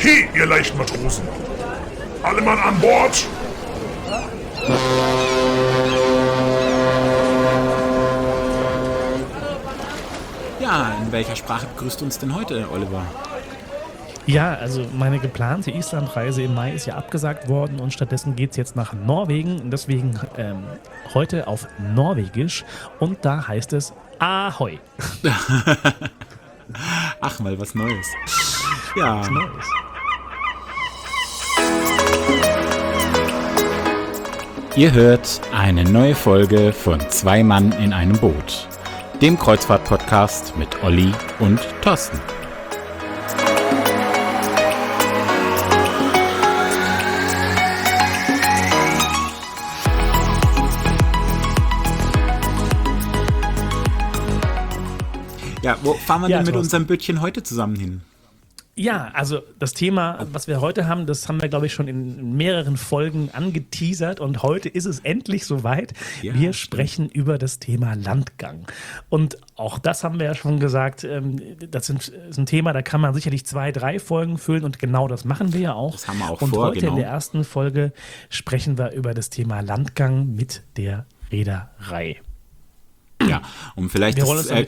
Okay, ihr leichten Matrosen. Alle Mann an Bord. Ja, in welcher Sprache begrüßt uns denn heute, Oliver? Ja, also meine geplante Islandreise im Mai ist ja abgesagt worden und stattdessen geht es jetzt nach Norwegen. Und deswegen heute auf Norwegisch und da heißt es Ahoi. Ach, mal was Neues. Ja. Was Neues. Ihr hört eine neue Folge von Zwei Mann in einem Boot, dem Kreuzfahrt-Podcast mit Olli und Thorsten. Ja, wo fahren wir denn mit unserem Bötchen heute zusammen hin? Ja, also das Thema, was wir heute haben, das haben wir, glaube ich, schon in mehreren Folgen angeteasert und heute ist es endlich soweit. Ja, wir sprechen über das Thema Landgang. Und auch das haben wir ja schon gesagt, das ist ein Thema, da kann man sicherlich 2, 3 Folgen füllen und genau das machen wir ja auch. Das haben wir auch und vor, heute genau. in der ersten Folge sprechen wir über das Thema Landgang mit der Reederei. Ja, um vielleicht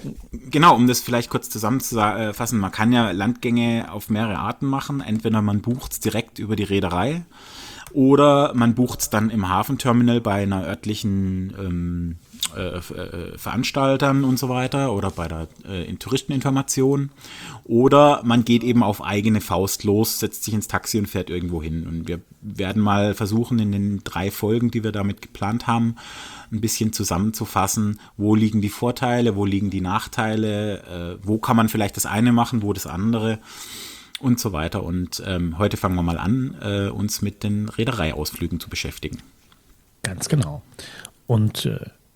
um das vielleicht kurz zusammenzufassen, man kann ja Landgänge auf mehrere Arten machen. Entweder man bucht es direkt über die Reederei oder man bucht es dann im Hafenterminal bei einer örtlichen Veranstaltern und so weiter oder bei der Touristeninformation. Oder man geht eben auf eigene Faust los, setzt sich ins Taxi und fährt irgendwo hin. Und wir werden mal versuchen, in den 3 Folgen, die wir damit geplant haben, ein bisschen zusammenzufassen, wo liegen die Vorteile, wo liegen die Nachteile, wo kann man vielleicht das eine machen, wo das andere und so weiter. Und heute fangen wir mal an, uns mit den Reedereiausflügen zu beschäftigen. Ganz genau. Und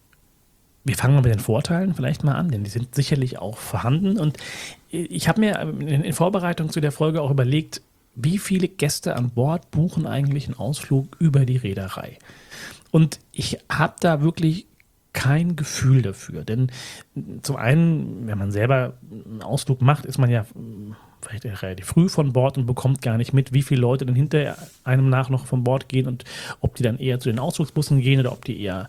wir fangen mal mit den Vorteilen vielleicht mal an, denn die sind sicherlich auch vorhanden. Und ich habe mir in Vorbereitung zu der Folge auch überlegt, wie viele Gäste an Bord buchen eigentlich einen Ausflug über die Reederei? Und ich habe da wirklich kein Gefühl dafür. Denn zum einen, wenn man selber einen Ausflug macht, ist man ja vielleicht relativ früh von Bord und bekommt gar nicht mit, wie viele Leute dann hinter einem nach noch von Bord gehen und ob die dann eher zu den Ausflugsbussen gehen oder ob die eher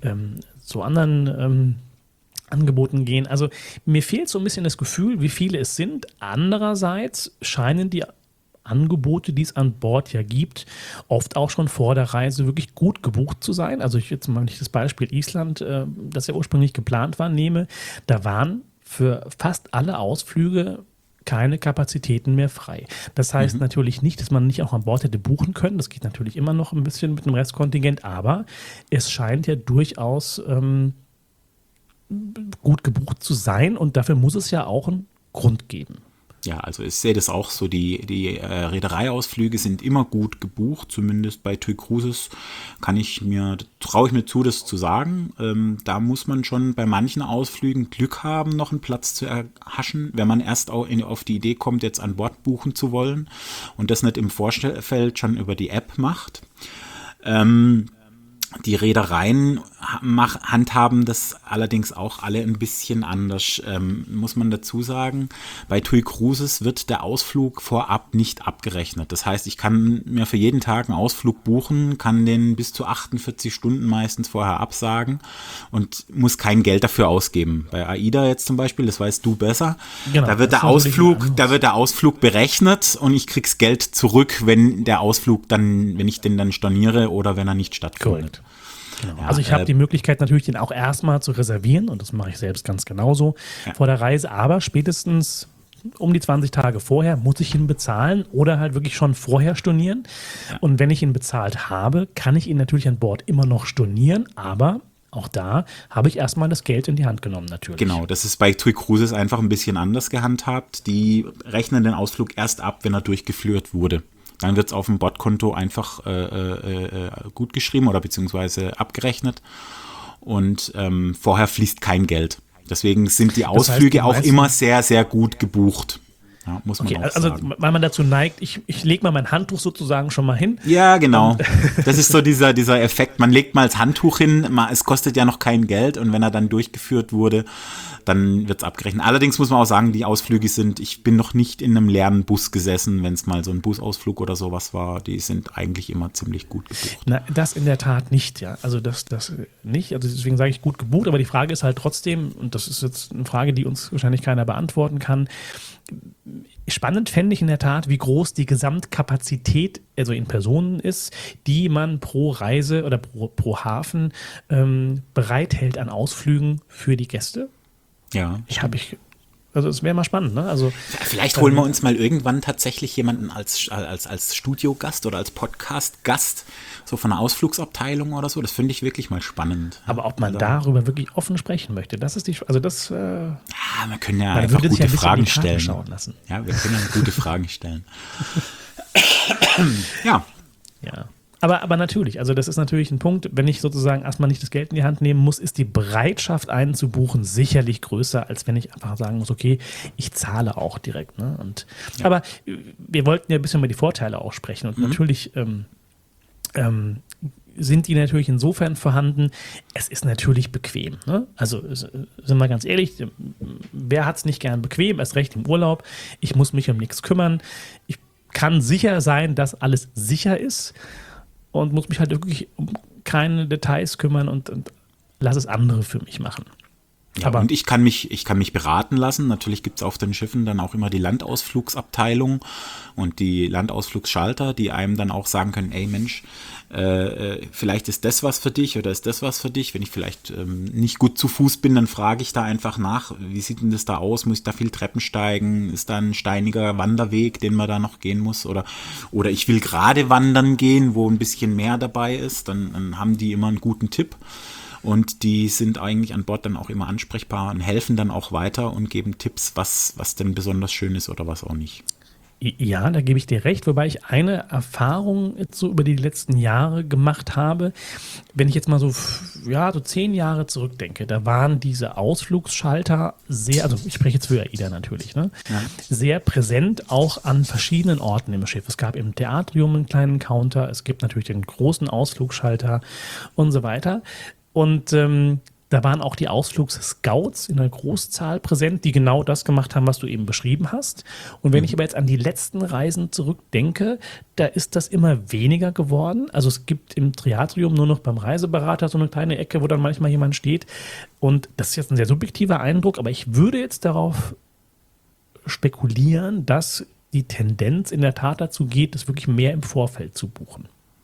zu anderen Angeboten gehen. Also mir fehlt so ein bisschen das Gefühl, wie viele es sind. Andererseits scheinen die Angebote, die es an Bord ja gibt, oft auch schon vor der Reise wirklich gut gebucht zu sein. Also ich jetzt mal nicht das Beispiel Island, das ja ursprünglich geplant war, nehme, da waren für fast alle Ausflüge keine Kapazitäten mehr frei. Das heißt natürlich nicht, dass man nicht auch an Bord hätte buchen können. Das geht natürlich immer noch ein bisschen mit dem Restkontingent, aber es scheint ja durchaus gut gebucht zu sein und dafür muss es ja auch einen Grund geben. Ja, also ich sehe das auch so, die Reedereiausflüge sind immer gut gebucht, zumindest bei TUI Cruises traue ich mir zu, das zu sagen. Da muss man schon bei manchen Ausflügen Glück haben, noch einen Platz zu erhaschen, wenn man erst auf die Idee kommt, jetzt an Bord buchen zu wollen und das nicht im Vorfeld schon über die App macht. Die Reedereien handhaben das allerdings auch alle ein bisschen anders, muss man dazu sagen. Bei TUI Cruises wird der Ausflug vorab nicht abgerechnet. Das heißt, ich kann mir für jeden Tag einen Ausflug buchen, kann den bis zu 48 Stunden meistens vorher absagen und muss kein Geld dafür ausgeben. Bei AIDA jetzt zum Beispiel, das weißt du besser, genau, da wird der Ausflug berechnet und ich krieg's Geld zurück, wenn ich den dann storniere oder wenn er nicht stattfindet. Correct. Genau. Ja, also ich habe die Möglichkeit natürlich, den auch erstmal zu reservieren und das mache ich selbst ganz genauso vor der Reise, aber spätestens um die 20 Tage vorher muss ich ihn bezahlen oder halt wirklich schon vorher stornieren. Ja. Und wenn ich ihn bezahlt habe, kann ich ihn natürlich an Bord immer noch stornieren, aber auch da habe ich erstmal das Geld in die Hand genommen natürlich. Genau, das ist bei TUI Cruises einfach ein bisschen anders gehandhabt. Die rechnen den Ausflug erst ab, wenn er durchgeführt wurde. Dann wird es auf dem Bordkonto einfach gut geschrieben oder beziehungsweise abgerechnet und vorher fließt kein Geld. Deswegen sind die Ausflüge auch immer sehr, sehr gut gebucht. Ja, muss man Okay, auch also sagen. weil man dazu neigt, ich lege mal mein Handtuch sozusagen schon mal hin. Ja, genau. Das ist so dieser Effekt. Man legt mal das Handtuch hin, es kostet ja noch kein Geld und wenn er dann durchgeführt wurde, dann wird es abgerechnet. Allerdings muss man auch sagen, die Ausflüge ich bin noch nicht in einem leeren Bus gesessen, wenn es mal so ein Busausflug oder sowas war. Die sind eigentlich immer ziemlich gut gebucht. Na, das in der Tat nicht, ja. Also das nicht. Also deswegen sage ich gut gebucht, aber die Frage ist halt trotzdem, und das ist jetzt eine Frage, die uns wahrscheinlich keiner beantworten kann. Spannend fände ich in der Tat, wie groß die Gesamtkapazität, also in Personen ist, die man pro Reise oder pro Hafen bereithält an Ausflügen für die Gäste. Ja. Also es wäre mal spannend, ne? Also Vielleicht holen wir uns mal irgendwann tatsächlich jemanden als Studiogast oder als Podcast-Gast, so von einer Ausflugsabteilung oder so. Das finde ich wirklich mal spannend. aber ob man Also, darüber wirklich offen sprechen möchte, das ist wir können ja man einfach würde sich ja gute ein bisschen in Fragen die Karten stellen. schauen lassen. Ja, wir können ja gute Fragen stellen. Ja, Ja. Aber natürlich, also das ist natürlich ein Punkt, wenn ich sozusagen erstmal nicht das Geld in die Hand nehmen muss, ist die Bereitschaft, einen zu buchen, sicherlich größer, als wenn ich einfach sagen muss, okay, ich zahle auch direkt. Ne? Aber wir wollten ja ein bisschen über die Vorteile auch sprechen und natürlich sind die natürlich insofern vorhanden, es ist natürlich bequem. Ne? Also sind wir ganz ehrlich, wer hat es nicht gern bequem, erst recht im Urlaub, ich muss mich um nichts kümmern, ich kann sicher sein, dass alles sicher ist und muss mich halt wirklich um keine Details kümmern und lass es andere für mich machen. Ja, Aber und ich kann mich beraten lassen. Natürlich gibt es auf den Schiffen dann auch immer die Landausflugsabteilung und die Landausflugsschalter, die einem dann auch sagen können, ey Mensch, vielleicht ist das was für dich oder ist das was für dich. Wenn ich vielleicht nicht gut zu Fuß bin, dann frage ich da einfach nach, wie sieht denn das da aus? Muss ich da viel Treppen steigen? Ist da ein steiniger Wanderweg, den man da noch gehen muss? Oder ich will gerade wandern gehen, wo ein bisschen mehr dabei ist. Dann haben die immer einen guten Tipp. Und die sind eigentlich an Bord dann auch immer ansprechbar und helfen dann auch weiter und geben Tipps, was denn besonders schön ist oder was auch nicht. ja, da gebe ich dir recht, wobei ich eine Erfahrung jetzt so über die letzten Jahre gemacht habe. Wenn ich jetzt mal so 10 Jahre zurückdenke, da waren diese Ausflugsschalter sehr, also ich spreche jetzt für AIDA natürlich, ne? Ja. Sehr präsent auch an verschiedenen Orten im Schiff. Es gab im Theatrium einen kleinen Counter, es gibt natürlich den großen Ausflugsschalter und so weiter. Und da waren auch die Ausflugsscouts in einer Großzahl präsent, die genau das gemacht haben, was du eben beschrieben hast. Und wenn ich aber jetzt an die letzten Reisen zurückdenke, da ist das immer weniger geworden. Also es gibt im Theatrium nur noch beim Reiseberater so eine kleine Ecke, wo dann manchmal jemand steht. Und das ist jetzt ein sehr subjektiver Eindruck, aber ich würde jetzt darauf spekulieren, dass die Tendenz in der Tat dazu geht, das wirklich mehr im Vorfeld zu buchen.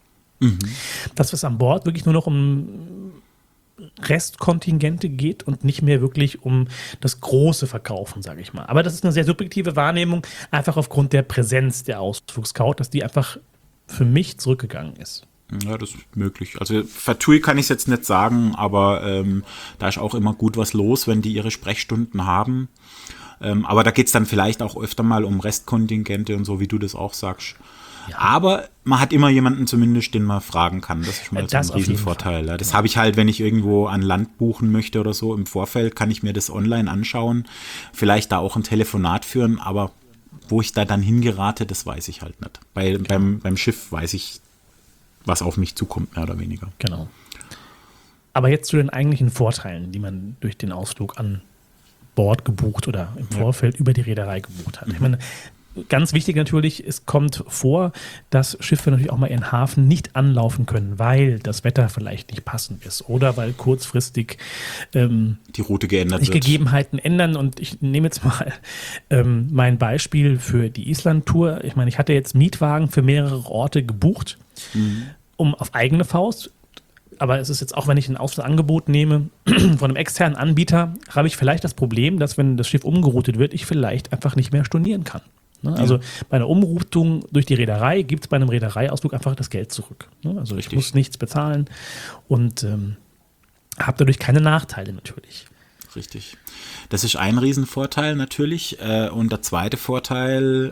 Dass es an Bord wirklich nur noch um Restkontingente geht und nicht mehr wirklich um das große Verkaufen, sage ich mal. Aber das ist eine sehr subjektive Wahrnehmung, einfach aufgrund der Präsenz der Ausflugscout, dass die einfach für mich zurückgegangen ist. Ja, das ist möglich. Also für TUI kann ich es jetzt nicht sagen, aber da ist auch immer gut was los, wenn die ihre Sprechstunden haben. Aber da geht es dann vielleicht auch öfter mal um Restkontingente und so, wie du das auch sagst. Ja. Aber man hat immer jemanden zumindest, den man fragen kann. Das ist schon mal so ein Riesenvorteil. Ja. Das habe ich halt, wenn ich irgendwo an Land buchen möchte oder so im Vorfeld, kann ich mir das online anschauen. Vielleicht da auch ein Telefonat führen, aber wo ich da dann hingerate, das weiß ich halt nicht. Beim Schiff weiß ich, was auf mich zukommt, mehr oder weniger. Genau. Aber jetzt zu den eigentlichen Vorteilen, die man durch den Ausflug an Bord gebucht oder im Vorfeld über die Reederei gebucht hat. Ich meine, ganz wichtig natürlich, es kommt vor, dass Schiffe natürlich auch mal ihren Hafen nicht anlaufen können, weil das Wetter vielleicht nicht passend ist oder weil kurzfristig die Route geändert sich wird. Gegebenheiten ändern. Und ich nehme jetzt mal mein Beispiel für die Island-Tour. Ich meine, ich hatte jetzt Mietwagen für mehrere Orte gebucht, um auf eigene Faust. Aber es ist jetzt auch, wenn ich ein Angebot nehme von einem externen Anbieter, habe ich vielleicht das Problem, dass wenn das Schiff umgeroutet wird, ich vielleicht einfach nicht mehr stornieren kann. Ne? Also bei einer Umroutung durch die Reederei gibt es bei einem Reedereiausflug einfach das Geld zurück. Ne? Also ich muss nichts bezahlen und habe dadurch keine Nachteile natürlich. Richtig. Das ist ein Riesenvorteil natürlich. Und der zweite Vorteil,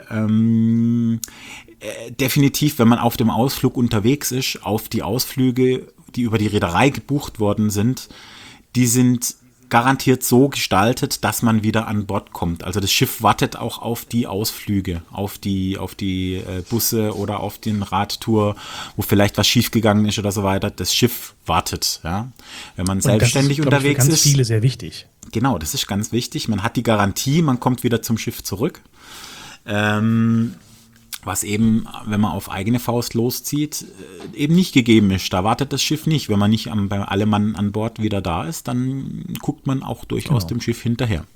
definitiv, wenn man auf dem Ausflug unterwegs ist, auf die Ausflüge, die über die Reederei gebucht worden sind, die sind garantiert so gestaltet, dass man wieder an Bord kommt. Also das Schiff wartet auch auf die Ausflüge, auf die Busse oder auf den Radtour, wo vielleicht was schiefgegangen ist oder so weiter. Das Schiff wartet, ja. Wenn man selbstständig unterwegs ist. Das ist für ganz viele sehr wichtig. Genau, das ist ganz wichtig. Man hat die Garantie, man kommt wieder zum Schiff zurück. Was eben, wenn man auf eigene Faust loszieht, eben nicht gegeben ist. Da wartet das Schiff nicht. Wenn man nicht bei allem Mann an Bord wieder da ist, dann guckt man auch durchaus dem Schiff hinterher.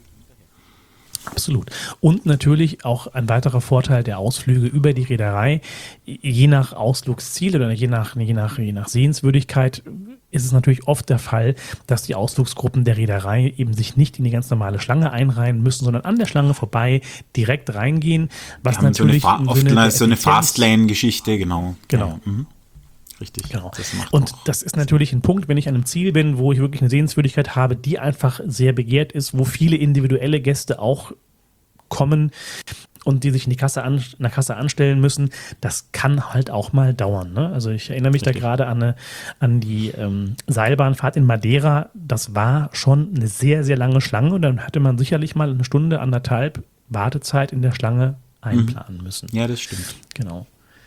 Absolut. Und natürlich auch ein weiterer Vorteil der Ausflüge über die Reederei, je nach Ausflugsziel oder je nach Sehenswürdigkeit ist es natürlich oft der Fall, dass die Ausflugsgruppen der Reederei eben sich nicht in die ganz normale Schlange einreihen müssen, sondern an der Schlange vorbei direkt reingehen, was natürlich so eine Fastlane-Geschichte, genau. Genau. Ja, richtig. Genau. Das ist natürlich ein Punkt, wenn ich an einem Ziel bin, wo ich wirklich eine Sehenswürdigkeit habe, die einfach sehr begehrt ist, wo viele individuelle Gäste auch kommen und die sich in der Kasse anstellen müssen, das kann halt auch mal dauern. Ne? Also ich erinnere mich da gerade an die Seilbahnfahrt in Madeira. Das war schon eine sehr, sehr lange Schlange und dann hatte man sicherlich mal eine Stunde, anderthalb Wartezeit in der Schlange einplanen müssen. Ja, das stimmt. Genau.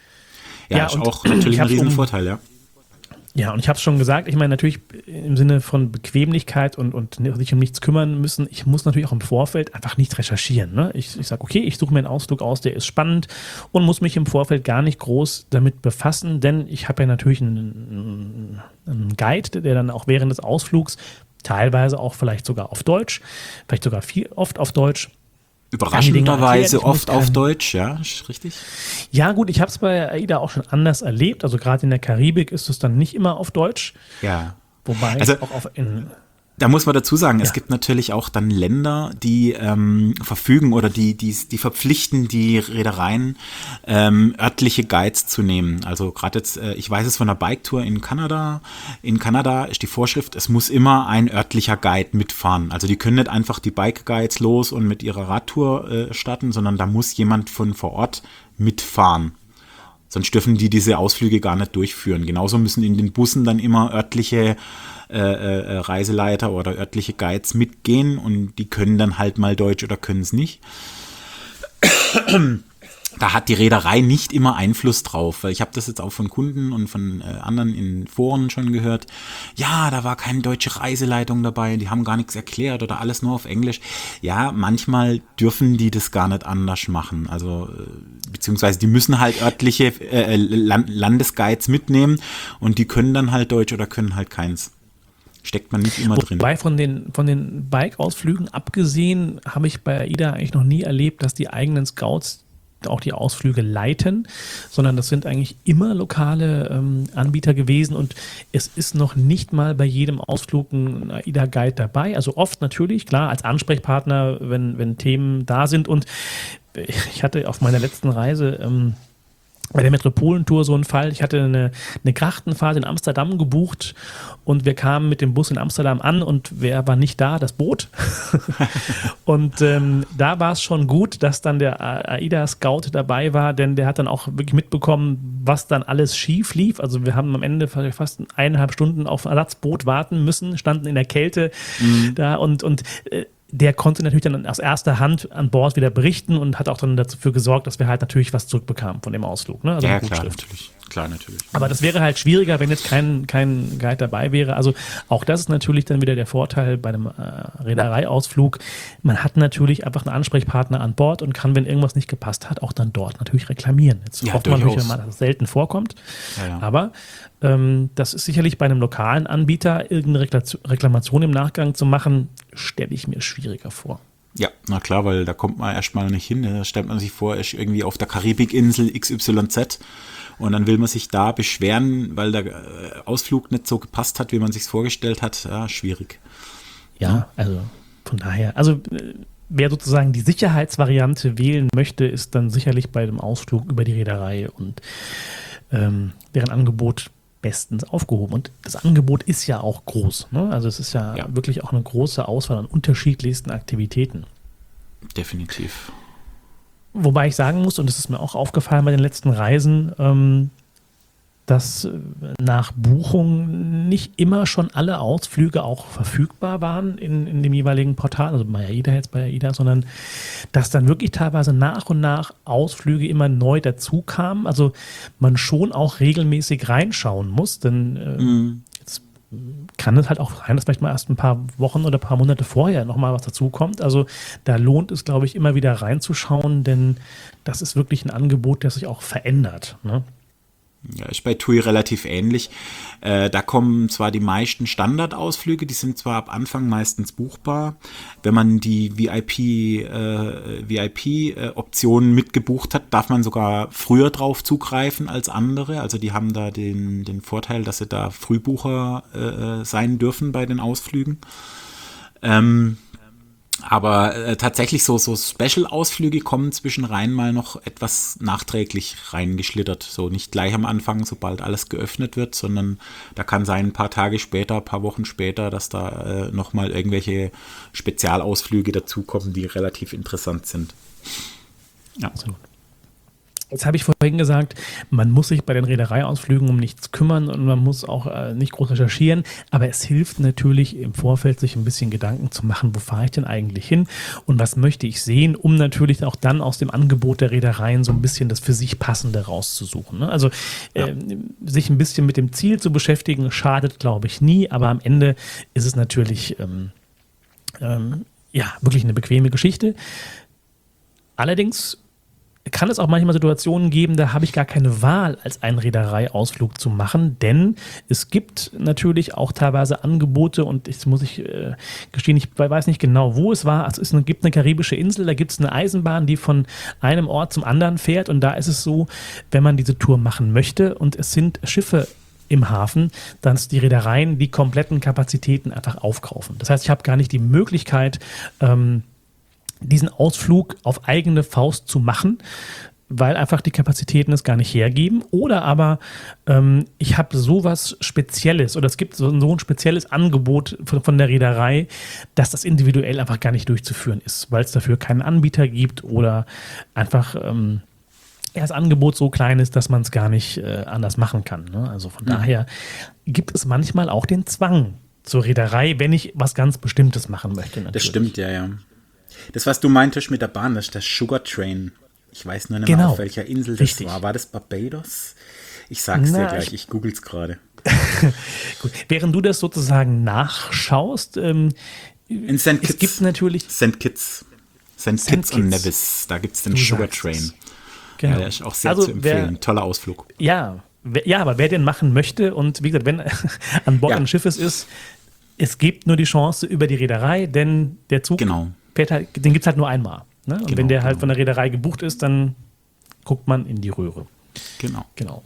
Ja, ist auch natürlich ein Riesenvorteil, ja. Ja, und ich habe es schon gesagt, ich meine natürlich im Sinne von Bequemlichkeit und sich um nichts kümmern müssen, ich muss natürlich auch im Vorfeld einfach nicht recherchieren. Ne? Ich sage, okay, ich suche mir einen Ausflug aus, der ist spannend und muss mich im Vorfeld gar nicht groß damit befassen, denn ich habe ja natürlich einen Guide, der dann auch während des Ausflugs teilweise auch vielleicht sogar auf Deutsch, vielleicht sogar oft auf Deutsch, überraschenderweise oft auf Deutsch, ja, ist richtig? Ja gut, ich habe es bei AIDA auch schon anders erlebt. Also gerade in der Karibik ist es dann nicht immer auf Deutsch. Ja. Wobei also, auch da muss man dazu sagen, es gibt natürlich auch dann Länder, die verfügen oder die verpflichten die Reedereien, örtliche Guides zu nehmen. Also gerade jetzt, ich weiß es von der Bike-Tour in Kanada. In Kanada ist die Vorschrift, es muss immer ein örtlicher Guide mitfahren. Also die können nicht einfach die Bike-Guides los und mit ihrer Radtour starten, sondern da muss jemand von vor Ort mitfahren. Sonst dürfen die diese Ausflüge gar nicht durchführen. Genauso müssen in den Bussen dann immer örtliche Reiseleiter oder örtliche Guides mitgehen und die können dann halt mal Deutsch oder können es nicht. Da hat die Reederei nicht immer Einfluss drauf, weil ich habe das jetzt auch von Kunden und von anderen in Foren schon gehört. Ja, da war keine deutsche Reiseleitung dabei, die haben gar nichts erklärt oder alles nur auf Englisch. Ja, manchmal dürfen die das gar nicht anders machen. Also beziehungsweise die müssen halt örtliche Landesguides mitnehmen und die können dann halt Deutsch oder können halt keins. Steckt man nicht immer drin. Wobei von den Bike-Ausflügen abgesehen, habe ich bei AIDA eigentlich noch nie erlebt, dass die eigenen Scouts auch die Ausflüge leiten, sondern das sind eigentlich immer lokale Anbieter gewesen und es ist noch nicht mal bei jedem Ausflug ein AIDA-Guide dabei. Also oft natürlich, klar, als Ansprechpartner, wenn Themen da sind und ich hatte auf meiner letzten Reise bei der Metropolentour so einen Fall. Ich hatte eine Grachtenfahrt in Amsterdam gebucht und wir kamen mit dem Bus in Amsterdam an und wer war nicht da? Das Boot. Und da war es schon gut, dass dann der AIDA-Scout dabei war, denn der hat dann auch wirklich mitbekommen, was dann alles schief lief. Also wir haben am Ende fast 1,5 Stunden auf ein Ersatzboot warten müssen, standen in der Kälte da und der konnte natürlich dann aus erster Hand an Bord wieder berichten und hat auch dann dafür gesorgt, dass wir halt natürlich was zurückbekamen von dem Ausflug. Ne? Also ja, klar, natürlich. Aber das wäre halt schwieriger, wenn jetzt kein Guide dabei wäre. Also auch das ist natürlich dann wieder der Vorteil bei einem Reedereiausflug. Man hat natürlich einfach einen Ansprechpartner an Bord und kann, wenn irgendwas nicht gepasst hat, auch dann dort natürlich reklamieren. Jetzt hofft man natürlich, dass das selten vorkommt. Ja. Aber das ist sicherlich bei einem lokalen Anbieter, irgendeine Reklamation im Nachgang zu machen, stelle ich mir schwieriger vor. Ja, na klar, weil da kommt man erstmal nicht hin. Da stellt man sich vor, ist irgendwie auf der Karibikinsel XYZ und dann will man sich da beschweren, weil der Ausflug nicht so gepasst hat, wie man sich vorgestellt hat. Ja, schwierig. Ja, also von daher, also wer sozusagen die Sicherheitsvariante wählen möchte, ist dann sicherlich bei dem Ausflug über die Reederei und deren Angebot bestens aufgehoben. Und das Angebot ist ja auch groß. Ne? Also es ist ja wirklich auch eine große Auswahl an unterschiedlichsten Aktivitäten. Definitiv. dass nach Buchung nicht immer schon alle Ausflüge auch verfügbar waren in dem jeweiligen Portal, also bei AIDA jetzt bei AIDA, sondern dass dann wirklich teilweise nach und nach Ausflüge immer neu dazu kamen. Also man schon auch regelmäßig reinschauen muss, denn jetzt kann es halt auch sein, dass vielleicht mal erst ein paar Wochen oder ein paar Monate vorher nochmal was dazukommt. Also da lohnt es, glaube ich, immer wieder reinzuschauen, denn das ist wirklich ein Angebot, das sich auch verändert, ne? Ja, ist bei TUI relativ ähnlich. Da kommen zwar die meisten Standardausflüge, die sind zwar ab Anfang meistens buchbar. Wenn man die VIP-Optionen mitgebucht hat, darf man sogar früher drauf zugreifen als andere. Also die haben da den Vorteil, dass sie da Frühbucher sein dürfen bei den Ausflügen. Aber tatsächlich so Special-Ausflüge kommen zwischenrein mal noch etwas nachträglich reingeschlittert. So nicht gleich am Anfang, sobald alles geöffnet wird, sondern da kann sein, ein paar Tage später, ein paar Wochen später, dass da nochmal irgendwelche Spezialausflüge dazukommen, die relativ interessant sind. Ja. Absolut. Jetzt habe ich vorhin gesagt, man muss sich bei den Reedereiausflügen um nichts kümmern und man muss auch nicht groß recherchieren, aber es hilft natürlich im Vorfeld, sich ein bisschen Gedanken zu machen, wo fahre ich denn eigentlich hin und was möchte ich sehen, um natürlich auch dann aus dem Angebot der Reedereien so ein bisschen das für sich Passende rauszusuchen, ne? Also sich ein bisschen mit dem Ziel zu beschäftigen, schadet, glaube ich, nie, aber am Ende ist es natürlich wirklich eine bequeme Geschichte. Allerdings kann es auch manchmal Situationen geben, da habe ich gar keine Wahl, als einen Reedereiausflug zu machen, denn es gibt natürlich auch teilweise Angebote und jetzt muss ich gestehen, ich weiß nicht genau, wo es war. Es gibt eine karibische Insel, da gibt es eine Eisenbahn, die von einem Ort zum anderen fährt und da ist es so, wenn man diese Tour machen möchte und es sind Schiffe im Hafen, dass die Reedereien die kompletten Kapazitäten einfach aufkaufen. Das heißt, ich habe gar nicht die Möglichkeit, diesen Ausflug auf eigene Faust zu machen, weil einfach die Kapazitäten es gar nicht hergeben. Oder aber ich habe sowas Spezielles oder es gibt so ein spezielles Angebot von der Reederei, dass das individuell einfach gar nicht durchzuführen ist, weil es dafür keinen Anbieter gibt oder einfach das Angebot so klein ist, dass man es gar nicht anders machen kann, ne? Also von daher gibt es manchmal auch den Zwang zur Reederei, wenn ich was ganz Bestimmtes machen möchte. Natürlich. Das stimmt, ja. Das, was du meintest mit der Bahn, das ist das Sugar Train. Ich weiß nur nicht mehr, auf welcher Insel das war. War das Barbados? Ich sag's dir gleich, ich google's gerade. Gut. Während du das sozusagen nachschaust, in St. Kitts. Es gibt natürlich St. Kitts und Nevis, da gibt es den Sugar Train. Genau. Ja, der ist auch sehr zu empfehlen. Toller Ausflug. Ja, aber wer den machen möchte und wie gesagt, wenn an Bord eines Schiffes ist, es gibt nur die Chance über die Reederei, denn der Zug fährt halt, den gibt es halt nur einmal. Ne? Und wenn der halt von der Reederei gebucht ist, dann guckt man in die Röhre. Genau.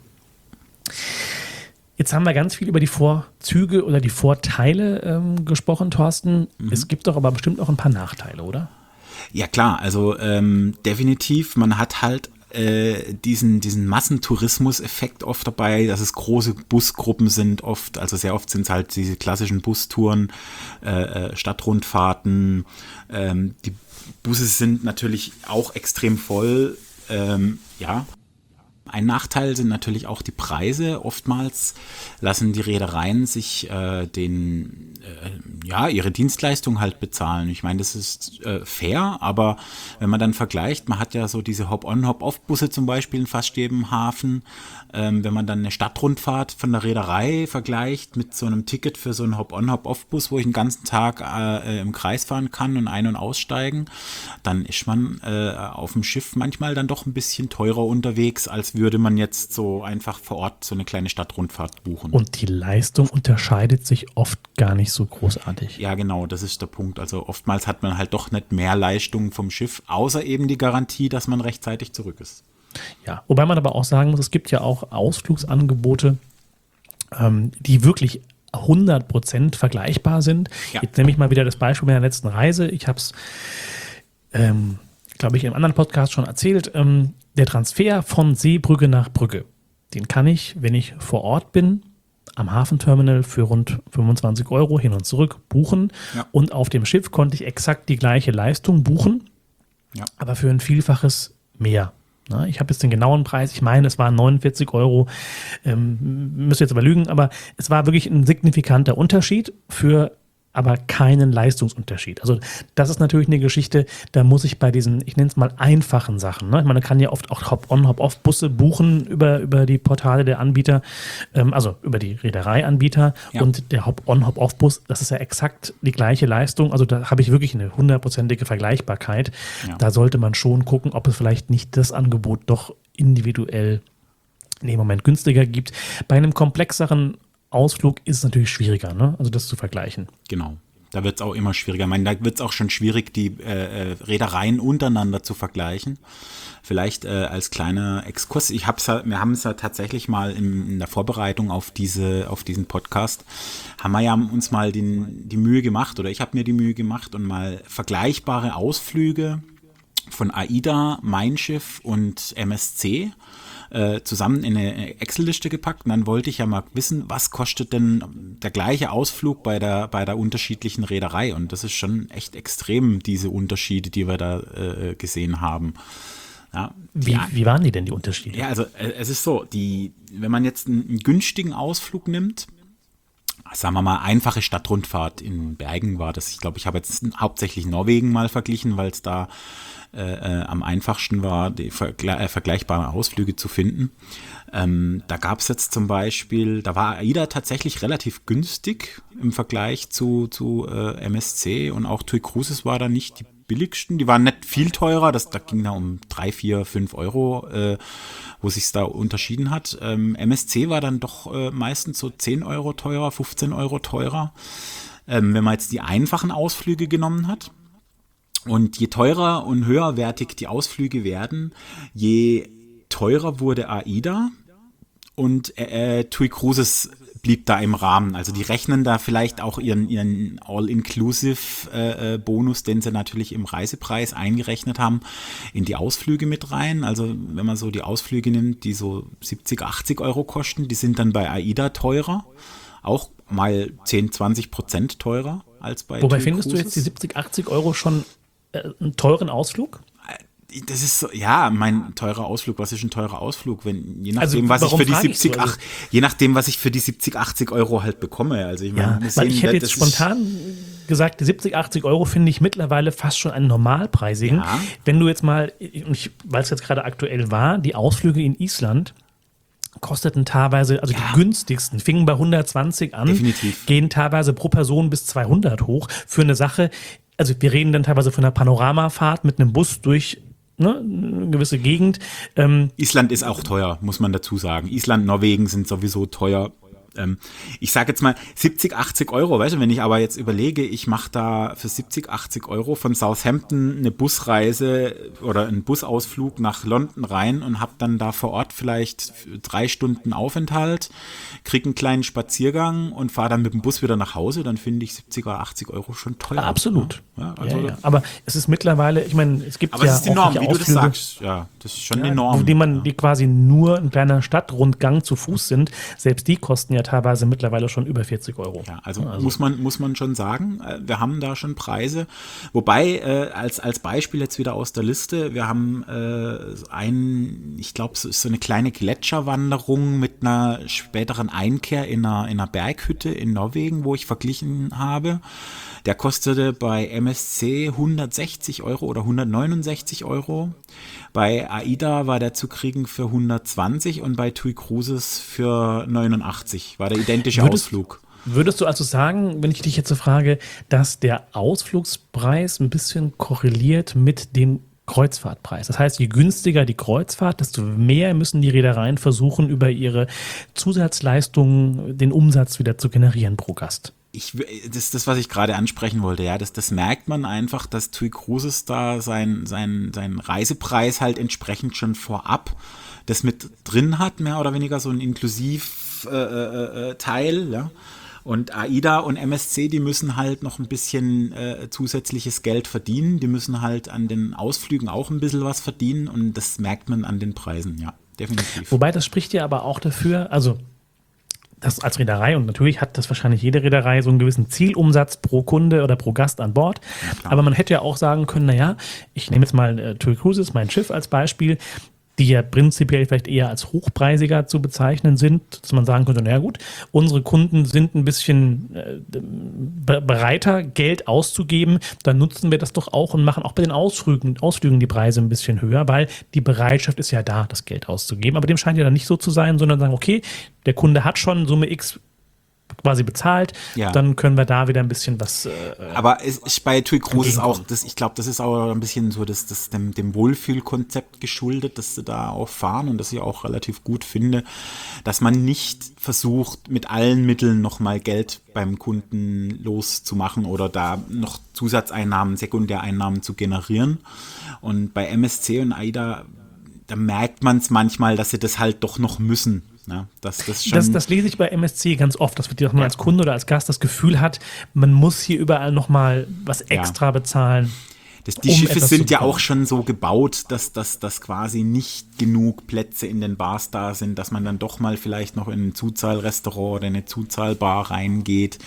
Jetzt haben wir ganz viel über die Vorzüge oder die Vorteile gesprochen, Thorsten. Es gibt doch aber bestimmt auch ein paar Nachteile, oder? Ja klar, also definitiv, man hat halt diesen Massentourismus-Effekt oft dabei, dass es große Busgruppen sind oft, also sehr oft sind es halt diese klassischen Bustouren, Stadtrundfahrten, die Busse sind natürlich auch extrem voll, Ein Nachteil sind natürlich auch die Preise. Oftmals lassen die Reedereien sich ihre Dienstleistung halt bezahlen. Ich meine, das ist fair, aber wenn man dann vergleicht, man hat ja so diese Hop-on, Hop-off-Busse zum Beispiel in fast jedem Hafen. Wenn man dann eine Stadtrundfahrt von der Reederei vergleicht mit so einem Ticket für so einen Hop-on, Hop-off-Bus, wo ich den ganzen Tag im Kreis fahren kann und ein- und aussteigen, dann ist man auf dem Schiff manchmal dann doch ein bisschen teurer unterwegs, als würde man jetzt so einfach vor Ort so eine kleine Stadtrundfahrt buchen. Und die Leistung unterscheidet sich oft gar nicht so großartig. Ja, genau, das ist der Punkt. Also oftmals hat man halt doch nicht mehr Leistung vom Schiff, außer eben die Garantie, dass man rechtzeitig zurück ist. Ja, wobei man aber auch sagen muss, es gibt ja auch Ausflugsangebote, die wirklich 100% vergleichbar sind. Ja. Jetzt nehme ich mal wieder das Beispiel meiner letzten Reise. Ich habe es, glaube ich, im anderen Podcast schon erzählt. Der Transfer von Seebrücke nach Brügge, den kann ich, wenn ich vor Ort bin, am Hafenterminal für rund 25 € hin und zurück buchen. Ja. Und auf dem Schiff konnte ich exakt die gleiche Leistung buchen, aber für ein Vielfaches mehr. Na, ich habe jetzt den genauen Preis, ich meine, es waren 49 Euro, müsste jetzt aber lügen, aber es war wirklich ein signifikanter Unterschied für aber keinen Leistungsunterschied. Also das ist natürlich eine Geschichte, da muss ich bei diesen, ich nenne es mal einfachen Sachen, ne? Ich meine, man kann ja oft auch Hop-on, Hop-off-Busse buchen über die Portale der Anbieter, also über die Reedereianbieter und der Hop-on, Hop-off-Bus, das ist ja exakt die gleiche Leistung, also da habe ich wirklich eine 100%ige Vergleichbarkeit. Ja. Da sollte man schon gucken, ob es vielleicht nicht das Angebot doch individuell in dem Moment günstiger gibt. Bei einem komplexeren Ausflug ist es natürlich schwieriger, ne? Also das zu vergleichen. Genau. Da wird es auch immer schwieriger. Ich meine, da wird es auch schon schwierig, die Reedereien untereinander zu vergleichen. Vielleicht als kleiner Exkurs. Wir haben es ja tatsächlich mal in der Vorbereitung auf diesen Podcast, haben wir ja uns mal die Mühe gemacht, oder ich habe mir die Mühe gemacht und mal vergleichbare Ausflüge von AIDA, Mein Schiff und MSC zusammen in eine Excel-Liste gepackt, und dann wollte ich ja mal wissen, was kostet denn der gleiche Ausflug bei der unterschiedlichen Reederei, und das ist schon echt extrem, diese Unterschiede, die wir da gesehen haben. Ja, wie waren die denn, die Unterschiede? Ja, also es ist so, wenn man jetzt einen günstigen Ausflug nimmt, sagen wir mal, einfache Stadtrundfahrt in Bergen war das. Ich glaube, ich habe jetzt hauptsächlich Norwegen mal verglichen, weil es da am einfachsten war, die vergleichbare Ausflüge zu finden. Da gab es jetzt zum Beispiel, da war AIDA tatsächlich relativ günstig im Vergleich zu MSC, und auch TUI Cruises war da nicht die billigsten. Die waren nicht viel teurer, da ging da um 3, 4, 5 Euro, wo sich da unterschieden hat. MSC war dann doch meistens so 10 Euro teurer, 15 Euro teurer, wenn man jetzt die einfachen Ausflüge genommen hat. Und je teurer und höherwertig die Ausflüge werden, je teurer wurde AIDA, und TUI Cruises blieb da im Rahmen. Also die rechnen da vielleicht auch ihren All-Inclusive-Bonus, den sie natürlich im Reisepreis eingerechnet haben, in die Ausflüge mit rein. Also wenn man so die Ausflüge nimmt, die so 70, 80 Euro kosten, die sind dann bei AIDA teurer. Auch mal 10, 20% teurer als bei Wobei TUI findest Cruises. du jetzt die 70, 80 Euro schon einen teuren Ausflug? Das ist so, ja, mein teurer Ausflug. Was ist ein teurer Ausflug? Je nachdem, Also, was ich warum für die frage ich so? 70, je nachdem, was ich für die 70, 80 Euro halt bekomme. Also ich meine, Weil ich hätte jetzt spontan gesagt, die 70, 80 Euro finde ich mittlerweile fast schon einen normalpreisigen. Ja. Wenn du jetzt mal, weil es jetzt gerade aktuell war, die Ausflüge in Island kosteten teilweise, also die günstigsten, fingen bei 120 an, Definitiv. Gehen teilweise pro Person bis 200 hoch für eine Sache. Also wir reden dann teilweise von einer Panoramafahrt mit einem Bus durch eine gewisse Gegend. Island ist auch teuer, muss man dazu sagen. Island, Norwegen sind sowieso teuer. Ich sage jetzt mal 70, 80 Euro, weißt du, wenn ich aber jetzt überlege, ich mache da für 70, 80 Euro von Southampton eine Busreise oder einen Busausflug nach London rein und habe dann da vor Ort vielleicht 3 Stunden Aufenthalt, kriege einen kleinen Spaziergang und fahre dann mit dem Bus wieder nach Hause, dann finde ich 70 oder 80 Euro schon teuer. Absolut. Ja, also Ja. Aber es ist mittlerweile, ich meine, es gibt aber ja es ist die auch Norm, solche wie du das Ausflüge, sagst. Ja, das ist schon die Norm. die quasi nur ein kleiner Stadtrundgang zu Fuß sind. Selbst die kosten ja teilweise mittlerweile schon über 40 Euro. Ja, also muss man schon sagen, wir haben da schon Preise. Wobei, als Beispiel jetzt wieder aus der Liste, wir haben ich glaube, es ist so eine kleine Gletscherwanderung mit einer späteren Einkehr in einer Berghütte in Norwegen, wo ich verglichen habe. Der kostete bei MSC 160 Euro oder 169 Euro. Bei AIDA war der zu kriegen für 120 und bei TUI Cruises für 89. War der identische Ausflug. Würdest du also sagen, wenn ich dich jetzt so frage, dass der Ausflugspreis ein bisschen korreliert mit dem Kreuzfahrtpreis? Das heißt, je günstiger die Kreuzfahrt, desto mehr müssen die Reedereien versuchen, über ihre Zusatzleistungen den Umsatz wieder zu generieren pro Gast. Das ist das, was ich gerade ansprechen wollte. Ja, das merkt man einfach, dass TUI Cruises da seinen Reisepreis halt entsprechend schon vorab das mit drin hat, mehr oder weniger so ein Inklusiv-Teil. Ja. Und AIDA und MSC, die müssen halt noch ein bisschen zusätzliches Geld verdienen. Die müssen halt an den Ausflügen auch ein bisschen was verdienen und das merkt man an den Preisen, ja, definitiv. Wobei, das spricht ja aber auch dafür, also das als Reederei, und natürlich hat das wahrscheinlich jede Reederei so einen gewissen Zielumsatz pro Kunde oder pro Gast an Bord. Ja, aber man hätte ja auch sagen können, naja, ich nehme jetzt mal TUI Cruises, mein Schiff als Beispiel, die ja prinzipiell vielleicht eher als hochpreisiger zu bezeichnen sind, dass man sagen könnte, naja gut, unsere Kunden sind ein bisschen bereiter, Geld auszugeben, dann nutzen wir das doch auch und machen auch bei den Ausflügen die Preise ein bisschen höher, weil die Bereitschaft ist ja da, das Geld auszugeben. Aber dem scheint ja dann nicht so zu sein, sondern sagen, okay, der Kunde hat schon Summe X quasi bezahlt, dann können wir da wieder ein bisschen was. Aber bei TUI Cruises auch, ich glaube, das ist auch ein bisschen so dem Wohlfühlkonzept geschuldet, dass sie da auch fahren und das ich auch relativ gut finde, dass man nicht versucht, mit allen Mitteln nochmal Geld beim Kunden loszumachen oder da noch Zusatzeinnahmen, Sekundäreinnahmen zu generieren. Und bei MSC und AIDA, da merkt man es manchmal, dass sie das halt doch noch müssen. Ja, das lese ich bei MSC ganz oft, dass man als Kunde oder als Gast das Gefühl hat, man muss hier überall nochmal was extra bezahlen. Die Schiffe sind ja auch schon so gebaut, dass quasi nicht genug Plätze in den Bars da sind, dass man dann doch mal vielleicht noch in ein Zuzahlrestaurant oder eine Zuzahlbar reingeht.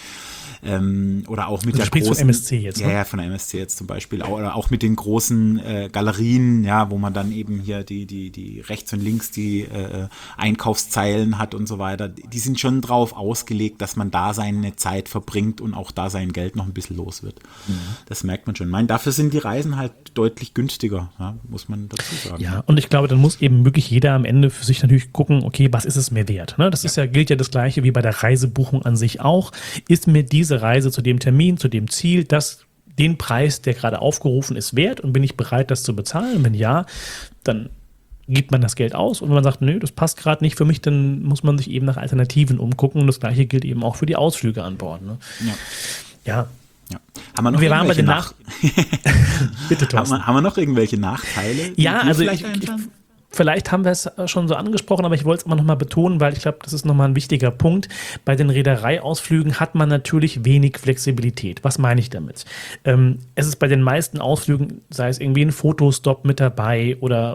Oder auch mit der großen, von MSC jetzt, ne? Ja, von der MSC jetzt zum Beispiel, oder auch mit den großen Galerien, ja, wo man dann eben hier die rechts und links die Einkaufszeilen hat und so weiter, die sind schon drauf ausgelegt, dass man da seine Zeit verbringt und auch da sein Geld noch ein bisschen los wird. Mhm. Das merkt man schon. Ich meine, dafür sind die Reisen halt deutlich günstiger, ja, muss man dazu sagen. Ja, und ich glaube, dann muss eben wirklich jeder am Ende für sich natürlich gucken, okay, was ist es mir wert? Ne? Das gilt ja das Gleiche wie bei der Reisebuchung an sich auch. Ist mir diese Reise zu dem Termin, zu dem Ziel, den Preis, der gerade aufgerufen ist, wert und bin ich bereit, das zu bezahlen? Und wenn ja, dann gibt man das Geld aus und wenn man sagt, nö, das passt gerade nicht für mich, dann muss man sich eben nach Alternativen umgucken und das Gleiche gilt eben auch für die Ausflüge an Bord. Ne? Ja. Haben wir noch wir waren bei den Bitte, Thorsten. Haben wir noch irgendwelche Nachteile? Ja, also vielleicht haben wir es schon so angesprochen, aber ich wollte es immer noch mal betonen, weil ich glaube, das ist noch mal ein wichtiger Punkt. Bei den Reedereiausflügen hat man natürlich wenig Flexibilität. Was meine ich damit? Es ist bei den meisten Ausflügen, sei es irgendwie ein Fotostop mit dabei oder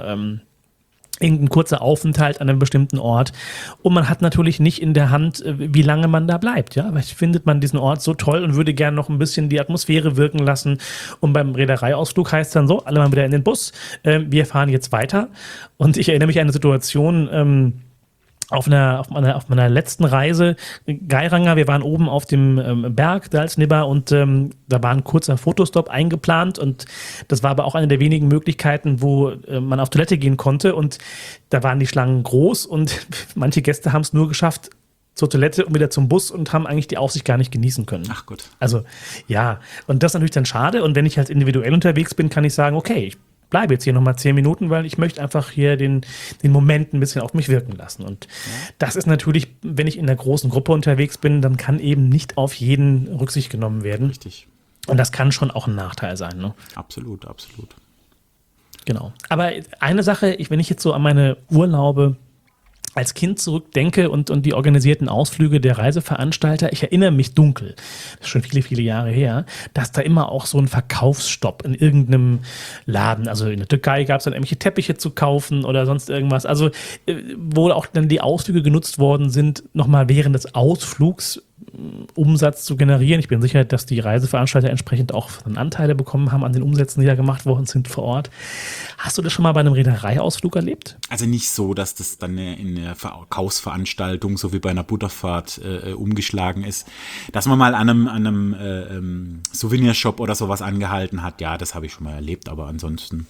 irgendein kurzer Aufenthalt an einem bestimmten Ort. Und man hat natürlich nicht in der Hand, wie lange man da bleibt. Ja, vielleicht findet man diesen Ort so toll und würde gerne noch ein bisschen die Atmosphäre wirken lassen. Und beim Reedereiausflug heißt es dann so, alle mal wieder in den Bus. Wir fahren jetzt weiter. Und ich erinnere mich an eine Situation, auf meiner letzten Reise, Geiranger, wir waren oben auf dem Berg, Dalsnibber, und da war ein kurzer Fotostop eingeplant und das war aber auch eine der wenigen Möglichkeiten, wo man auf Toilette gehen konnte und da waren die Schlangen groß und manche Gäste haben es nur geschafft zur Toilette und wieder zum Bus und haben eigentlich die Aussicht gar nicht genießen können. Ach Gott. Also ja, und das ist natürlich dann schade und wenn ich halt individuell unterwegs bin, kann ich sagen, okay, ich bleibe jetzt hier nochmal 10 Minuten, weil ich möchte einfach hier den Moment ein bisschen auf mich wirken lassen. Und das ist natürlich, wenn ich in einer großen Gruppe unterwegs bin, dann kann eben nicht auf jeden Rücksicht genommen werden. Richtig. Und das kann schon auch ein Nachteil sein. Ne? Absolut, absolut. Genau. Aber eine Sache, wenn ich jetzt so an meine Urlaube als Kind zurückdenke und die organisierten Ausflüge der Reiseveranstalter, ich erinnere mich dunkel, das ist schon viele, viele Jahre her, dass da immer auch so ein Verkaufsstopp in irgendeinem Laden, also in der Türkei gab es dann irgendwelche Teppiche zu kaufen oder sonst irgendwas, also wo auch dann die Ausflüge genutzt worden sind, nochmal während des Ausflugs Umsatz zu generieren. Ich bin sicher, dass die Reiseveranstalter entsprechend auch Anteile bekommen haben an den Umsätzen, die da gemacht worden sind vor Ort. Hast du das schon mal bei einem Reedereiausflug erlebt? Also nicht so, dass das dann in einer Verkaufsveranstaltung, so wie bei einer Butterfahrt, umgeschlagen ist. Dass man mal an einem Souvenirshop oder sowas angehalten hat, ja, das habe ich schon mal erlebt, aber ansonsten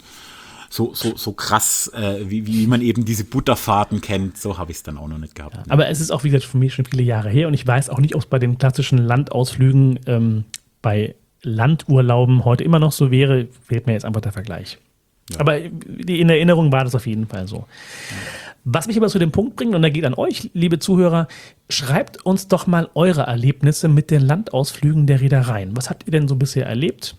so krass, wie man eben diese Butterfahrten kennt, so habe ich es dann auch noch nicht gehabt. Ja, aber es ist auch, wie gesagt, für mich schon viele Jahre her und ich weiß auch nicht, ob es bei den klassischen Landausflügen bei Landurlauben heute immer noch so wäre, fehlt mir jetzt einfach der Vergleich. Ja. Aber in Erinnerung war das auf jeden Fall so. Ja. Was mich aber zu dem Punkt bringt, und da geht an euch, liebe Zuhörer, schreibt uns doch mal eure Erlebnisse mit den Landausflügen der Reedereien. Was habt ihr denn so bisher erlebt?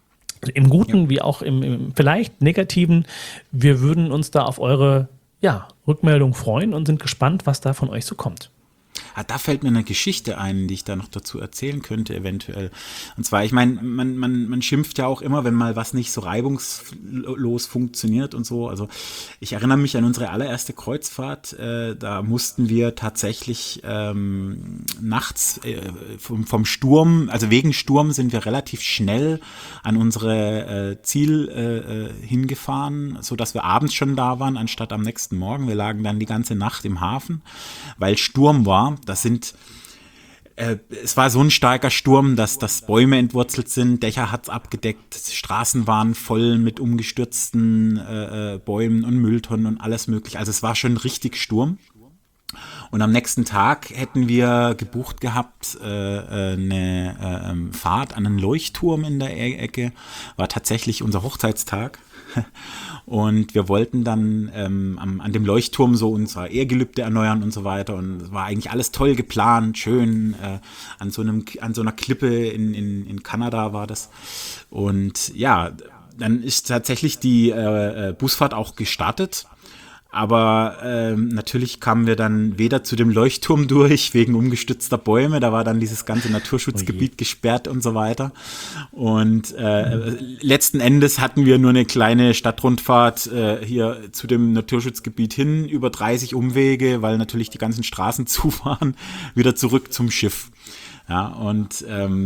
Im Guten wie auch im vielleicht Negativen. Wir würden uns da auf eure Rückmeldung freuen und sind gespannt, was da von euch so kommt. da fällt mir eine Geschichte ein, die ich da noch dazu erzählen könnte eventuell. Und zwar, ich meine, man schimpft ja auch immer, wenn mal was nicht so reibungslos funktioniert und so. Also ich erinnere mich an unsere allererste Kreuzfahrt, da mussten wir tatsächlich nachts vom Sturm, also wegen Sturm sind wir relativ schnell an unsere Ziel hingefahren, so dass wir abends schon da waren, anstatt am nächsten Morgen. Wir lagen dann die ganze Nacht im Hafen, weil Sturm war. Es war so ein starker Sturm, dass Bäume entwurzelt sind, Dächer hat's abgedeckt, Straßen waren voll mit umgestürzten Bäumen und Mülltonnen und alles mögliche. Also es war schon richtig Sturm. Und am nächsten Tag hätten wir gebucht gehabt eine Fahrt an einen Leuchtturm in der Ecke. War tatsächlich unser Hochzeitstag. Und wir wollten dann an dem Leuchtturm so unser Ehegelübde erneuern und so weiter. Und es war eigentlich alles toll geplant, schön. An so einer Klippe in Kanada war das. Und ja, dann ist tatsächlich die Busfahrt auch gestartet. Aber natürlich kamen wir dann weder zu dem Leuchtturm durch, wegen umgestützter Bäume, da war dann dieses ganze Naturschutzgebiet gesperrt und so weiter. Und letzten Endes hatten wir nur eine kleine Stadtrundfahrt hier zu dem Naturschutzgebiet hin, über 30 Umwege, weil natürlich die ganzen Straßen zu waren, wieder zurück zum Schiff. Ja, und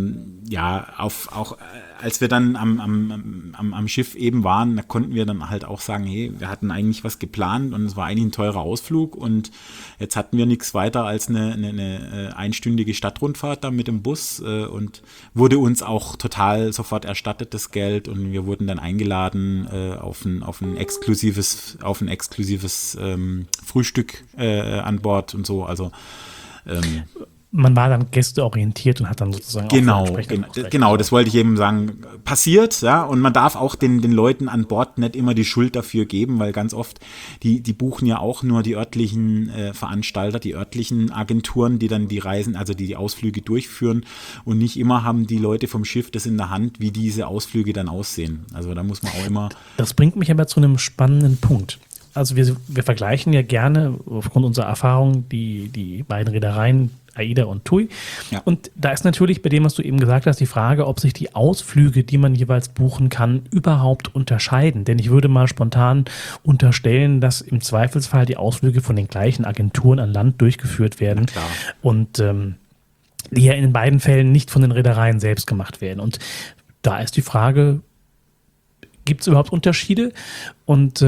als wir dann am Schiff eben waren, da konnten wir dann halt auch sagen, hey, wir hatten eigentlich was geplant und es war eigentlich ein teurer Ausflug und jetzt hatten wir nichts weiter als eine einstündige Stadtrundfahrt da mit dem Bus und wurde uns auch total sofort erstattet, das Geld, und wir wurden dann eingeladen auf ein exklusives Frühstück an Bord und so, also man war dann gästeorientiert und hat dann sozusagen Genau, das wollte ich eben sagen. Passiert, ja, und man darf auch den Leuten an Bord nicht immer die Schuld dafür geben, weil ganz oft, die buchen ja auch nur die örtlichen Veranstalter, die örtlichen Agenturen, die dann die Reisen, also die Ausflüge durchführen, und nicht immer haben die Leute vom Schiff das in der Hand, wie diese Ausflüge dann aussehen. Also da muss man auch immer... Das bringt mich aber zu einem spannenden Punkt. Also wir vergleichen ja gerne aufgrund unserer Erfahrung die beiden Reedereien, AIDA und TUI. Ja. Und da ist natürlich bei dem, was du eben gesagt hast, die Frage, ob sich die Ausflüge, die man jeweils buchen kann, überhaupt unterscheiden. Denn ich würde mal spontan unterstellen, dass im Zweifelsfall die Ausflüge von den gleichen Agenturen an Land durchgeführt werden. Und die ja in beiden Fällen nicht von den Reedereien selbst gemacht werden. Und da ist die Frage, gibt es überhaupt Unterschiede? Und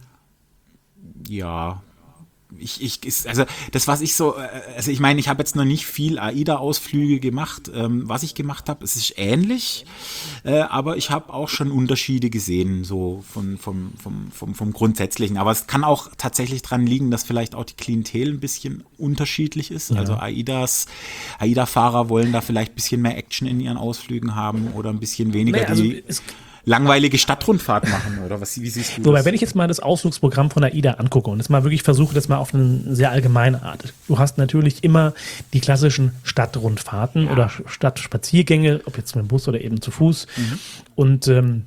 ja, also das, was ich so, also ich meine, ich habe jetzt noch nicht viel AIDA-Ausflüge gemacht. Was ich gemacht habe, es ist ähnlich, aber ich habe auch schon Unterschiede gesehen, so vom Grundsätzlichen. Aber es kann auch tatsächlich dran liegen, dass vielleicht auch die Klientel ein bisschen unterschiedlich ist. Ja. Also AIDA-Fahrer wollen da vielleicht ein bisschen mehr Action in ihren Ausflügen haben oder ein bisschen weniger langweilige Stadtrundfahrt machen, oder wie siehst du das? Wobei, wenn ich jetzt mal das Ausflugsprogramm von AIDA angucke und das mal wirklich versuche, das mal auf eine sehr allgemeine Art. Du hast natürlich immer die klassischen Stadtrundfahrten oder Stadtspaziergänge, ob jetzt mit dem Bus oder eben zu Fuß. Mhm. Und wenn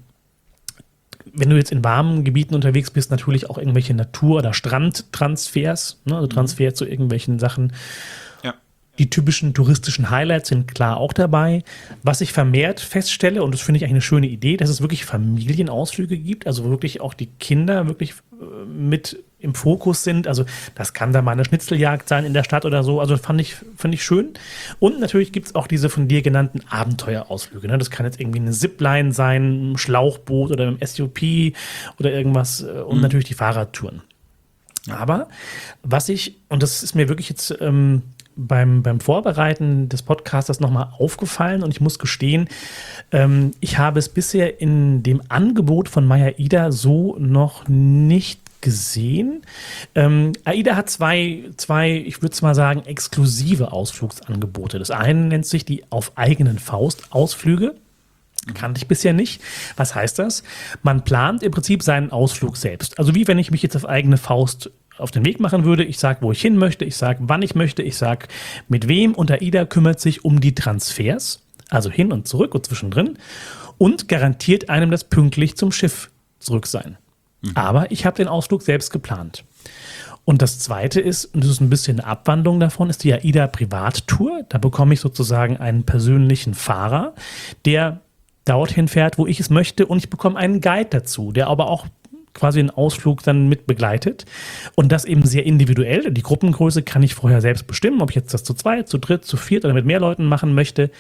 du jetzt in warmen Gebieten unterwegs bist, natürlich auch irgendwelche Natur- oder Strandtransfers, ne? Also Transfer zu irgendwelchen Sachen. Die typischen touristischen Highlights sind klar auch dabei. Was ich vermehrt feststelle, und das finde ich eigentlich eine schöne Idee, dass es wirklich Familienausflüge gibt, also wirklich auch die Kinder wirklich mit im Fokus sind. Also das kann da mal eine Schnitzeljagd sein in der Stadt oder so. Also fand ich schön. Und natürlich gibt es auch diese von dir genannten Abenteuerausflüge. Ne? Das kann jetzt irgendwie eine Zipline sein, ein Schlauchboot oder ein SUP oder irgendwas. Und natürlich die Fahrradtouren. Aber und das ist mir wirklich jetzt beim Vorbereiten des Podcasts nochmal aufgefallen, und ich muss gestehen, ich habe es bisher in dem Angebot von AIDA so noch nicht gesehen. AIDA hat zwei, ich würde es mal sagen, exklusive Ausflugsangebote. Das eine nennt sich die auf eigenen Faust Ausflüge. Kannte ich bisher nicht. Was heißt das? Man plant im Prinzip seinen Ausflug selbst. Also wie wenn ich mich jetzt auf eigene Faust auf den Weg machen würde. Ich sage, wo ich hin möchte, ich sage, wann ich möchte, ich sage, mit wem. Und AIDA kümmert sich um die Transfers, also hin und zurück und zwischendrin, und garantiert einem das pünktlich zum Schiff zurück sein. Mhm. Aber ich habe den Ausflug selbst geplant. Und das Zweite ist, und das ist ein bisschen eine Abwandlung davon, ist die AIDA Privattour. Da bekomme ich sozusagen einen persönlichen Fahrer, der dorthin fährt, wo ich es möchte, und ich bekomme einen Guide dazu, der aber auch quasi einen Ausflug dann mit begleitet und das eben sehr individuell. Die Gruppengröße kann ich vorher selbst bestimmen, ob ich jetzt das zu zweit, zu dritt, zu viert oder mit mehr Leuten machen möchte.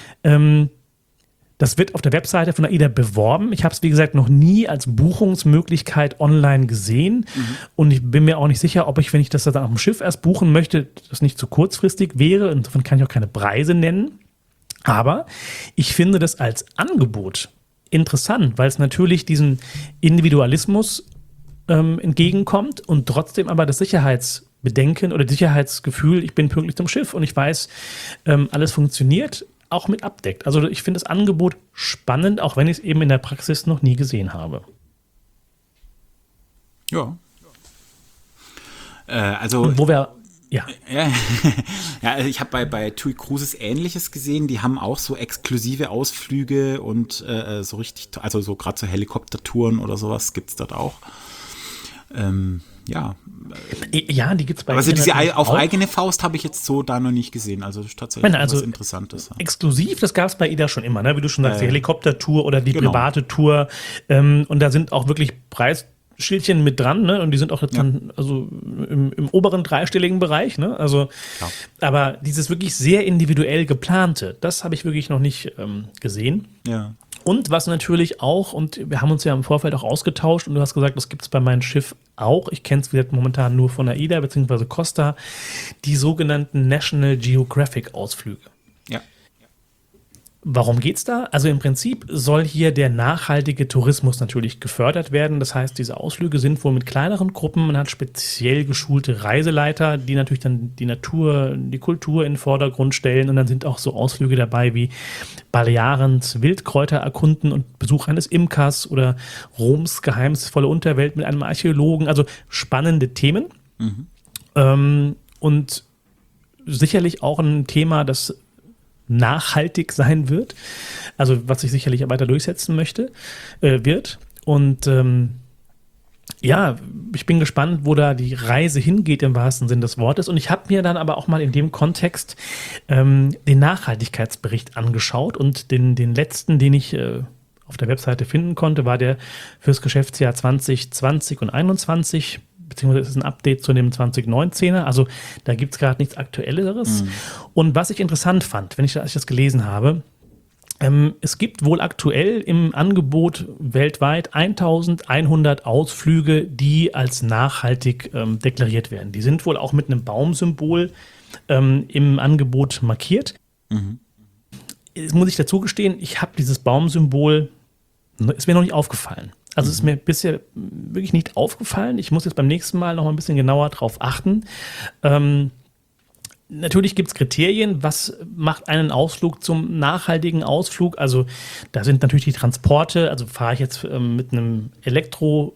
Das wird auf der Webseite von AIDA beworben. Ich habe es, wie gesagt, noch nie als Buchungsmöglichkeit online gesehen. Und ich bin mir auch nicht sicher, ob ich, wenn ich das dann auf dem Schiff erst buchen möchte, das nicht zu kurzfristig wäre. Insofern kann ich auch keine Preise nennen. Aber ich finde das als Angebot interessant, weil es natürlich diesen Individualismus entgegenkommt und trotzdem aber das Sicherheitsbedenken oder Sicherheitsgefühl, ich bin pünktlich zum Schiff und ich weiß, alles funktioniert, auch mit abdeckt. Also ich finde das Angebot spannend, auch wenn ich es eben in der Praxis noch nie gesehen habe. Ja. Also Und wo wir, ja. Ja, also ich habe bei TUI Cruises Ähnliches gesehen. Die haben auch so exklusive Ausflüge und so richtig, also so gerade so Helikoptertouren oder sowas gibt es dort auch. Ja. Ja, die gibt es bei Aber so diese auf auch. eigene Faust habe ich jetzt so da noch nicht gesehen. Also das ist tatsächlich was Interessantes. Exklusiv, das gab es bei AIDA schon immer, ne? Wie du schon sagst, die Helikoptertour oder die Genau. private Tour. Und da sind auch wirklich Preisschildchen mit dran, ne? Und die sind auch jetzt dann also im oberen dreistelligen Bereich, ne? Also, Klar. aber dieses wirklich sehr individuell geplante, das habe ich wirklich noch nicht gesehen. Ja. Und was natürlich auch, und wir haben uns ja im Vorfeld auch ausgetauscht und du hast gesagt, das gibt es bei meinem Schiff auch. Ich kenne es momentan nur von AIDA bzw. Costa, die sogenannten National Geographic Ausflüge. Ja. Warum geht's da? Also im Prinzip soll hier der nachhaltige Tourismus natürlich gefördert werden. Das heißt, diese Ausflüge sind wohl mit kleineren Gruppen. Man hat speziell geschulte Reiseleiter, die natürlich dann die Natur, die Kultur in den Vordergrund stellen. Und dann sind auch so Ausflüge dabei wie Balearens Wildkräuter erkunden und Besuch eines Imkers oder Roms geheimnisvolle Unterwelt mit einem Archäologen. Also spannende Themen. Und sicherlich auch ein Thema, das nachhaltig sein wird, also was sich sicherlich weiter durchsetzen wird. Und ja, ich bin gespannt, wo da die Reise hingeht im wahrsten Sinn des Wortes. Und ich habe mir dann aber auch mal in dem Kontext den Nachhaltigkeitsbericht angeschaut und den letzten, den ich auf der Webseite finden konnte, war der fürs Geschäftsjahr 2020 und 2021, beziehungsweise es ist ein Update zu dem 2019er, also da gibt es gerade nichts Aktuelleres. Und was ich interessant fand, als ich das gelesen habe, es gibt wohl aktuell im Angebot weltweit 1100 Ausflüge, die als nachhaltig deklariert werden. Die sind wohl auch mit einem Baumsymbol im Angebot markiert. Jetzt muss ich dazu gestehen, ich habe dieses Baumsymbol, ist mir noch nicht aufgefallen. Also es ist mir bisher wirklich nicht aufgefallen. Ich muss jetzt beim nächsten Mal noch mal ein bisschen genauer drauf achten. Natürlich gibt es Kriterien, was macht einen Ausflug zum nachhaltigen Ausflug. Also da sind natürlich die Transporte, also fahre ich jetzt mit einem Elektrobus,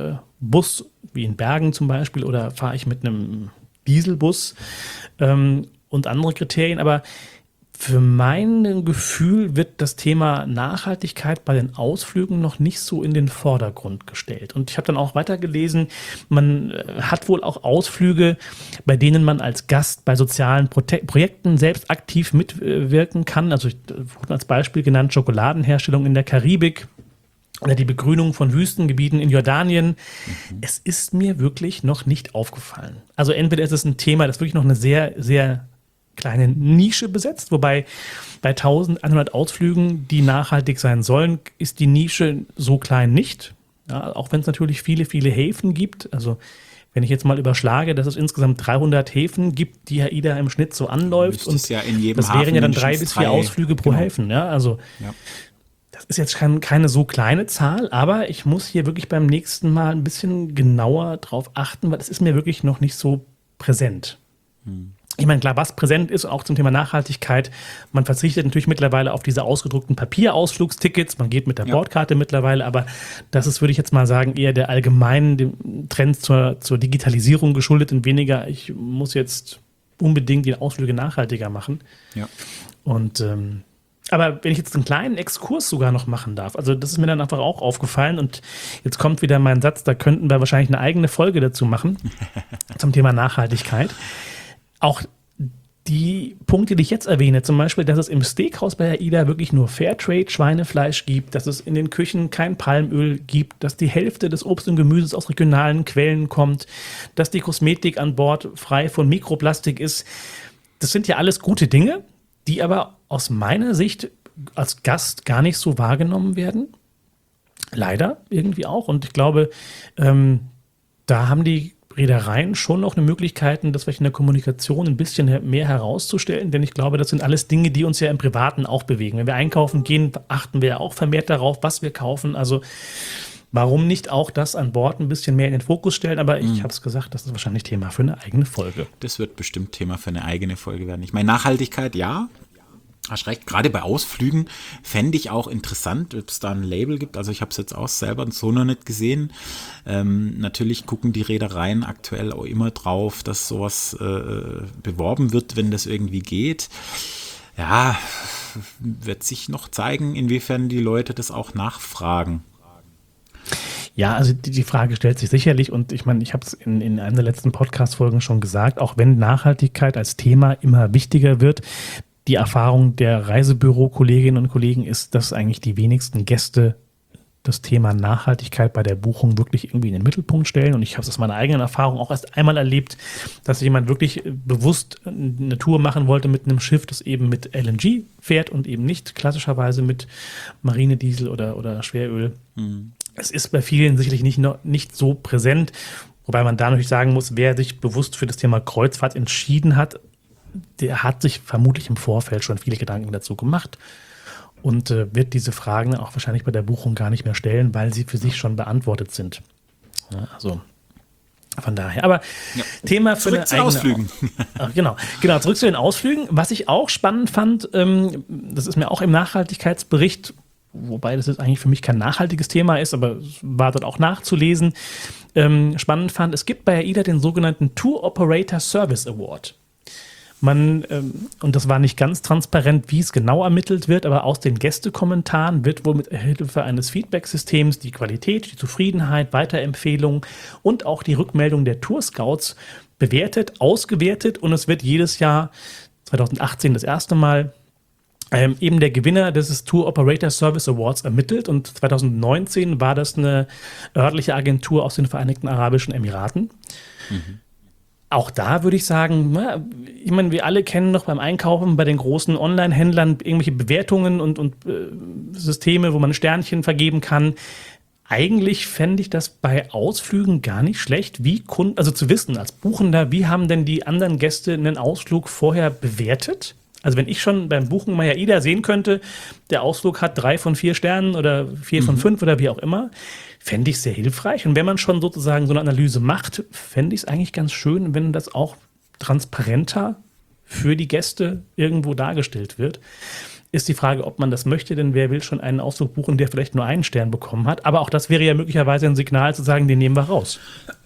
wie in Bergen zum Beispiel, oder fahre ich mit einem Dieselbus und andere Kriterien. Aber für mein Gefühl wird das Thema Nachhaltigkeit bei den Ausflügen noch nicht so in den Vordergrund gestellt. Und ich habe dann auch weitergelesen, man hat wohl auch Ausflüge, bei denen man als Gast bei sozialen Projekten selbst aktiv mitwirken kann. Also ich wurde als Beispiel genannt Schokoladenherstellung in der Karibik oder die Begrünung von Wüstengebieten in Jordanien. Es ist mir wirklich noch nicht aufgefallen. Also entweder ist es ein Thema, das wirklich noch eine sehr, sehr kleine Nische besetzt, wobei bei 1100 Ausflügen, die nachhaltig sein sollen, ist die Nische so klein nicht. Ja, auch wenn es natürlich viele, viele Häfen gibt. Also wenn ich jetzt mal überschlage, dass es insgesamt 300 Häfen gibt, die AIDA im Schnitt so anläuft, und ja in jedem das wären Hafen ja dann 3 bis mindestens 4 Ausflüge pro genau. Häfen. Ja, also Ja. das ist jetzt keine so kleine Zahl, aber ich muss hier wirklich beim nächsten Mal ein bisschen genauer drauf achten, weil es ist mir wirklich noch nicht so präsent. Ich meine, klar, was präsent ist, auch zum Thema Nachhaltigkeit, man verzichtet natürlich mittlerweile auf diese ausgedruckten Papierausflugstickets, man geht mit der Bordkarte mittlerweile, aber das ist, würde ich jetzt mal sagen, eher der allgemeinen dem Trend zur Digitalisierung geschuldet und weniger, ich muss jetzt unbedingt die Ausflüge nachhaltiger machen. Ja. Und Aber wenn ich jetzt einen kleinen Exkurs sogar noch machen darf, also das ist mir dann einfach auch aufgefallen und jetzt kommt wieder mein Satz, da könnten wir wahrscheinlich eine eigene Folge dazu machen zum Thema Nachhaltigkeit. Auch die Punkte, die ich jetzt erwähne, zum Beispiel, dass es im Steakhouse bei AIDA wirklich nur Fairtrade-Schweinefleisch gibt, dass es in den Küchen kein Palmöl gibt, dass die Hälfte des Obst und Gemüses aus regionalen Quellen kommt, dass die Kosmetik an Bord frei von Mikroplastik ist. Das sind ja alles gute Dinge, die aber aus meiner Sicht als Gast gar nicht so wahrgenommen werden. Leider irgendwie auch. Und ich glaube, da haben die Reedereien schon noch eine Möglichkeit, das vielleicht in der Kommunikation ein bisschen mehr herauszustellen, denn ich glaube, das sind alles Dinge, die uns ja im Privaten auch bewegen. Wenn wir einkaufen gehen, achten wir ja auch vermehrt darauf, was wir kaufen. Also warum nicht auch das an Bord ein bisschen mehr in den Fokus stellen? Aber ich habe es gesagt, das ist wahrscheinlich Thema für eine eigene Folge. Das wird bestimmt Thema für eine eigene Folge werden. Ich meine, Nachhaltigkeit, ja. Hast recht, gerade bei Ausflügen fände ich auch interessant, ob es da ein Label gibt. Also ich habe es jetzt auch selber so noch nicht gesehen. Natürlich gucken die Reedereien aktuell auch immer drauf, dass sowas beworben wird, wenn das irgendwie geht. Ja, wird sich noch zeigen, inwiefern die Leute das auch nachfragen. Ja, also die Frage stellt sich sicherlich und ich meine, ich habe es in einer der letzten Podcast-Folgen schon gesagt, auch wenn Nachhaltigkeit als Thema immer wichtiger wird, die Erfahrung der Reisebüro-Kolleginnen und Kollegen ist, dass eigentlich die wenigsten Gäste das Thema Nachhaltigkeit bei der Buchung wirklich irgendwie in den Mittelpunkt stellen. Und ich habe es aus meiner eigenen Erfahrung auch erst einmal erlebt, dass jemand wirklich bewusst eine Tour machen wollte mit einem Schiff, das eben mit LNG fährt und eben nicht klassischerweise mit Marinediesel oder Schweröl. Es ist bei vielen sicherlich nicht so präsent, wobei man da natürlich sagen muss, wer sich bewusst für das Thema Kreuzfahrt entschieden hat, der hat sich vermutlich im Vorfeld schon viele Gedanken dazu gemacht und wird diese Fragen auch wahrscheinlich bei der Buchung gar nicht mehr stellen, weil sie für sich schon beantwortet sind. Ja, also von daher. Aber ja. Thema für zurück zu den Ausflügen. Genau, zurück zu den Ausflügen. Was ich auch spannend fand, das ist mir auch im Nachhaltigkeitsbericht, wobei das jetzt eigentlich für mich kein nachhaltiges Thema ist, aber es war dort auch nachzulesen, spannend fand, es gibt bei AIDA den sogenannten Tour Operator Service Award. Und das war nicht ganz transparent, wie es genau ermittelt wird, aber aus den Gästekommentaren wird wohl mit Hilfe eines Feedback-Systems die Qualität, die Zufriedenheit, Weiterempfehlungen und auch die Rückmeldung der Tour-Scouts bewertet, ausgewertet und es wird jedes Jahr, 2018 das erste Mal, eben der Gewinner des Tour Operator Service Awards ermittelt und 2019 war das eine örtliche Agentur aus den Vereinigten Arabischen Emiraten. Auch da würde ich sagen, ich meine, wir alle kennen doch beim Einkaufen bei den großen Online-Händlern irgendwelche Bewertungen und Systeme, wo man Sternchen vergeben kann. Eigentlich fände ich das bei Ausflügen gar nicht schlecht, also zu wissen als Buchender, wie haben denn die anderen Gäste einen Ausflug vorher bewertet? Also wenn ich schon beim Buchen mal AIDA sehen könnte, der Ausflug hat 3 von 4 Sternen oder 4 von 5 oder wie auch immer, fände ich sehr hilfreich. Und wenn man schon sozusagen so eine Analyse macht, fände ich es eigentlich ganz schön, wenn das auch transparenter für die Gäste irgendwo dargestellt wird. Ist die Frage, ob man das möchte, denn wer will schon einen Ausflug buchen, der vielleicht nur einen Stern bekommen hat. Aber auch das wäre ja möglicherweise ein Signal zu sagen, den nehmen wir raus.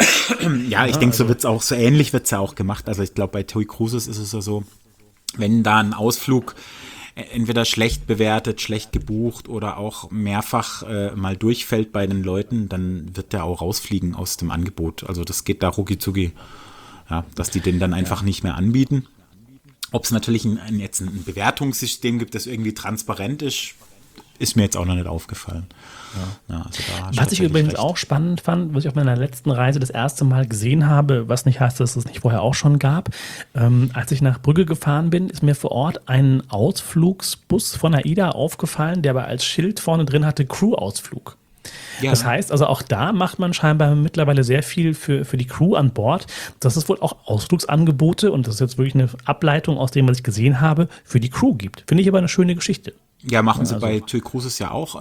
Ja, ich denke, so wird's auch, so ähnlich wird es ja auch gemacht. Also ich glaube, bei TUI Cruises ist es ja so, wenn da ein Ausflug entweder schlecht bewertet, schlecht gebucht oder auch mehrfach mal durchfällt bei den Leuten, dann wird der auch rausfliegen aus dem Angebot. Also das geht da rucki-zucki, ja, dass die den dann einfach nicht mehr anbieten. Ob es natürlich jetzt ein Bewertungssystem gibt, das irgendwie transparent ist mir jetzt auch noch nicht aufgefallen. Ja, also was ich übrigens auch spannend fand, was ich auf meiner letzten Reise das erste Mal gesehen habe, was nicht heißt, dass es nicht vorher auch schon gab, als ich nach Brügge gefahren bin, ist mir vor Ort ein Ausflugsbus von AIDA aufgefallen, der aber als Schild vorne drin hatte Crew-Ausflug. Ja. Das heißt, also auch da macht man scheinbar mittlerweile sehr viel für die Crew an Bord. Das ist wohl auch Ausflugsangebote, und das ist jetzt wirklich eine Ableitung aus dem, was ich gesehen habe, für die Crew gibt. Finde ich aber eine schöne Geschichte. Ja, machen sie bei TUI Cruises ja auch.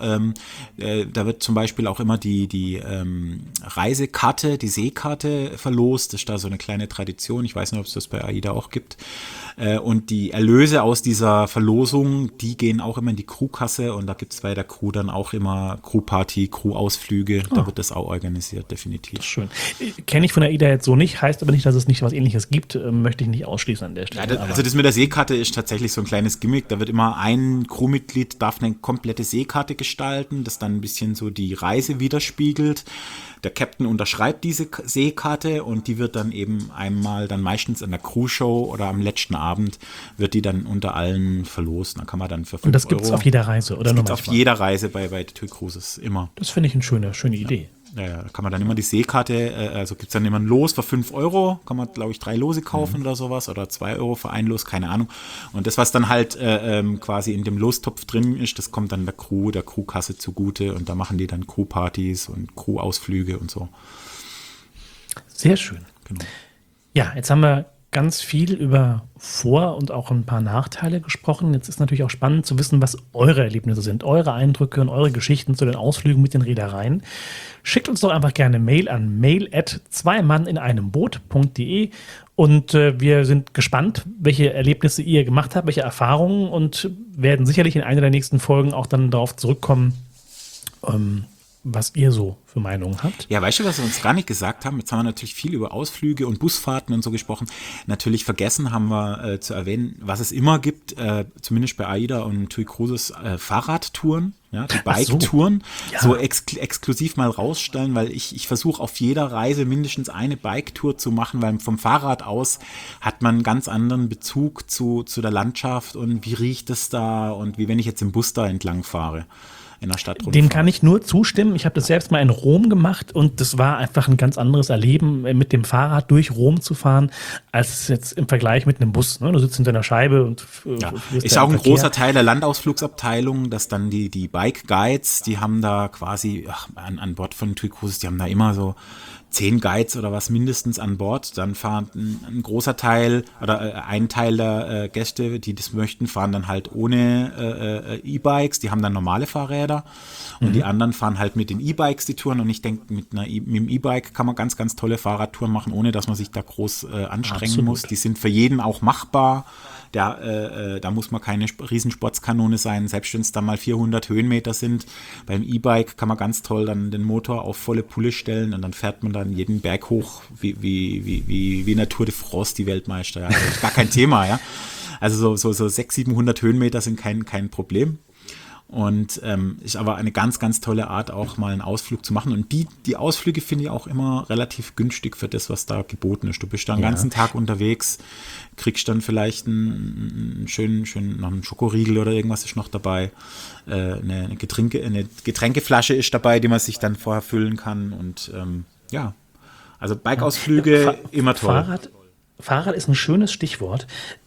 Da wird zum Beispiel auch immer die Reisekarte, die Seekarte verlost. Das ist da so eine kleine Tradition. Ich weiß nicht, ob es das bei AIDA auch gibt. Und die Erlöse aus dieser Verlosung, die gehen auch immer in die Crewkasse. Und da gibt es bei der Crew dann auch immer Crewparty, Crew-Ausflüge. Da wird das auch organisiert, definitiv. Das ist schön. Kenne ich von AIDA jetzt so nicht, heißt aber nicht, dass es nicht was Ähnliches gibt. Möchte ich nicht ausschließen an der Stelle. Ja, also das mit der Seekarte ist tatsächlich so ein kleines Gimmick. Da wird immer ein Crewmitglied Mitglied darf eine komplette Seekarte gestalten, das dann ein bisschen so die Reise widerspiegelt. Der Captain unterschreibt diese Seekarte und die wird dann eben einmal dann meistens in der Crew-Show oder am letzten Abend wird die dann unter allen verlost. Da kann man dann für 5 Und das gibt es auf jeder Reise, oder? Das nur gibt es auf jeder Reise bei TUI Cruises immer. Das finde ich eine schöne Idee. Ja, da kann man dann immer die Seekarte, also gibt es dann immer ein Los für 5 Euro, kann man, glaube ich, 3 Lose kaufen oder sowas, oder 2 Euro für ein Los, keine Ahnung. Und das, was dann halt quasi in dem Lostopf drin ist, das kommt dann der Crewkasse zugute und da machen die dann Crewpartys und Crewausflüge und so. Sehr schön. Genau. Ja, jetzt haben wir ganz viel über Vor- und auch ein paar Nachteile gesprochen. Jetzt ist natürlich auch spannend zu wissen, was eure Erlebnisse sind, eure Eindrücke und eure Geschichten zu den Ausflügen mit den Reedereien. Schickt uns doch einfach gerne Mail an mail@zweimannineinemboot.de und wir sind gespannt, welche Erlebnisse ihr gemacht habt, welche Erfahrungen und werden sicherlich in einer der nächsten Folgen auch dann darauf zurückkommen, was ihr so für Meinungen habt. Ja, weißt du, was wir uns gar nicht gesagt haben? Jetzt haben wir natürlich viel über Ausflüge und Busfahrten und so gesprochen. Natürlich vergessen haben wir zu erwähnen, was es immer gibt, zumindest bei AIDA und TUI Cruises, Fahrradtouren, ja, die Bike-Touren, so exklusiv mal rausstellen, weil ich versuche auf jeder Reise mindestens eine Bike-Tour zu machen, weil vom Fahrrad aus hat man einen ganz anderen Bezug zu der Landschaft und wie riecht es da und wie wenn ich jetzt im Bus da entlang fahre. In der Stadt rumfahren. Dem kann ich nur zustimmen. Ich habe das selbst mal in Rom gemacht und das war einfach ein ganz anderes Erleben, mit dem Fahrrad durch Rom zu fahren, als jetzt im Vergleich mit einem Bus. Ne? Du sitzt hinter einer Scheibe und ist auch ein großer Teil der Landausflugsabteilung, dass dann die Bike Guides, die haben da quasi an Bord von TUI Cruises, die haben da immer so 10 Guides oder was mindestens an Bord. Dann fahren ein großer Teil oder ein Teil der Gäste, die das möchten, fahren dann halt ohne E-Bikes. Die haben dann normale Fahrräder und die anderen fahren halt mit den E-Bikes die Touren. Und ich denke, mit dem E-Bike kann man ganz, ganz tolle Fahrradtouren machen, ohne dass man sich da groß anstrengen muss. Die sind für jeden auch machbar. Da muss man keine Riesensportskanone sein, selbst wenn es da mal 400 Höhenmeter sind. Beim E-Bike kann man ganz toll dann den Motor auf volle Pulle stellen und dann fährt man dann jeden Berg hoch, wie eine Tour de France, die Weltmeister. Ja. Also gar kein Thema, ja. Also so 600, 700 Höhenmeter sind kein Problem. Und ist aber eine ganz, ganz tolle Art, auch mal einen Ausflug zu machen. Und die Ausflüge finde ich auch immer relativ günstig für das, was da geboten ist. Du bist da den ganzen Tag unterwegs, kriegst dann vielleicht einen schönen noch einen Schokoriegel oder irgendwas ist noch dabei. Eine Getränkeflasche ist dabei, die man sich dann vorher füllen kann. Und also Bike-Ausflüge immer toll. Fahrrad ist ein schönes Stichwort,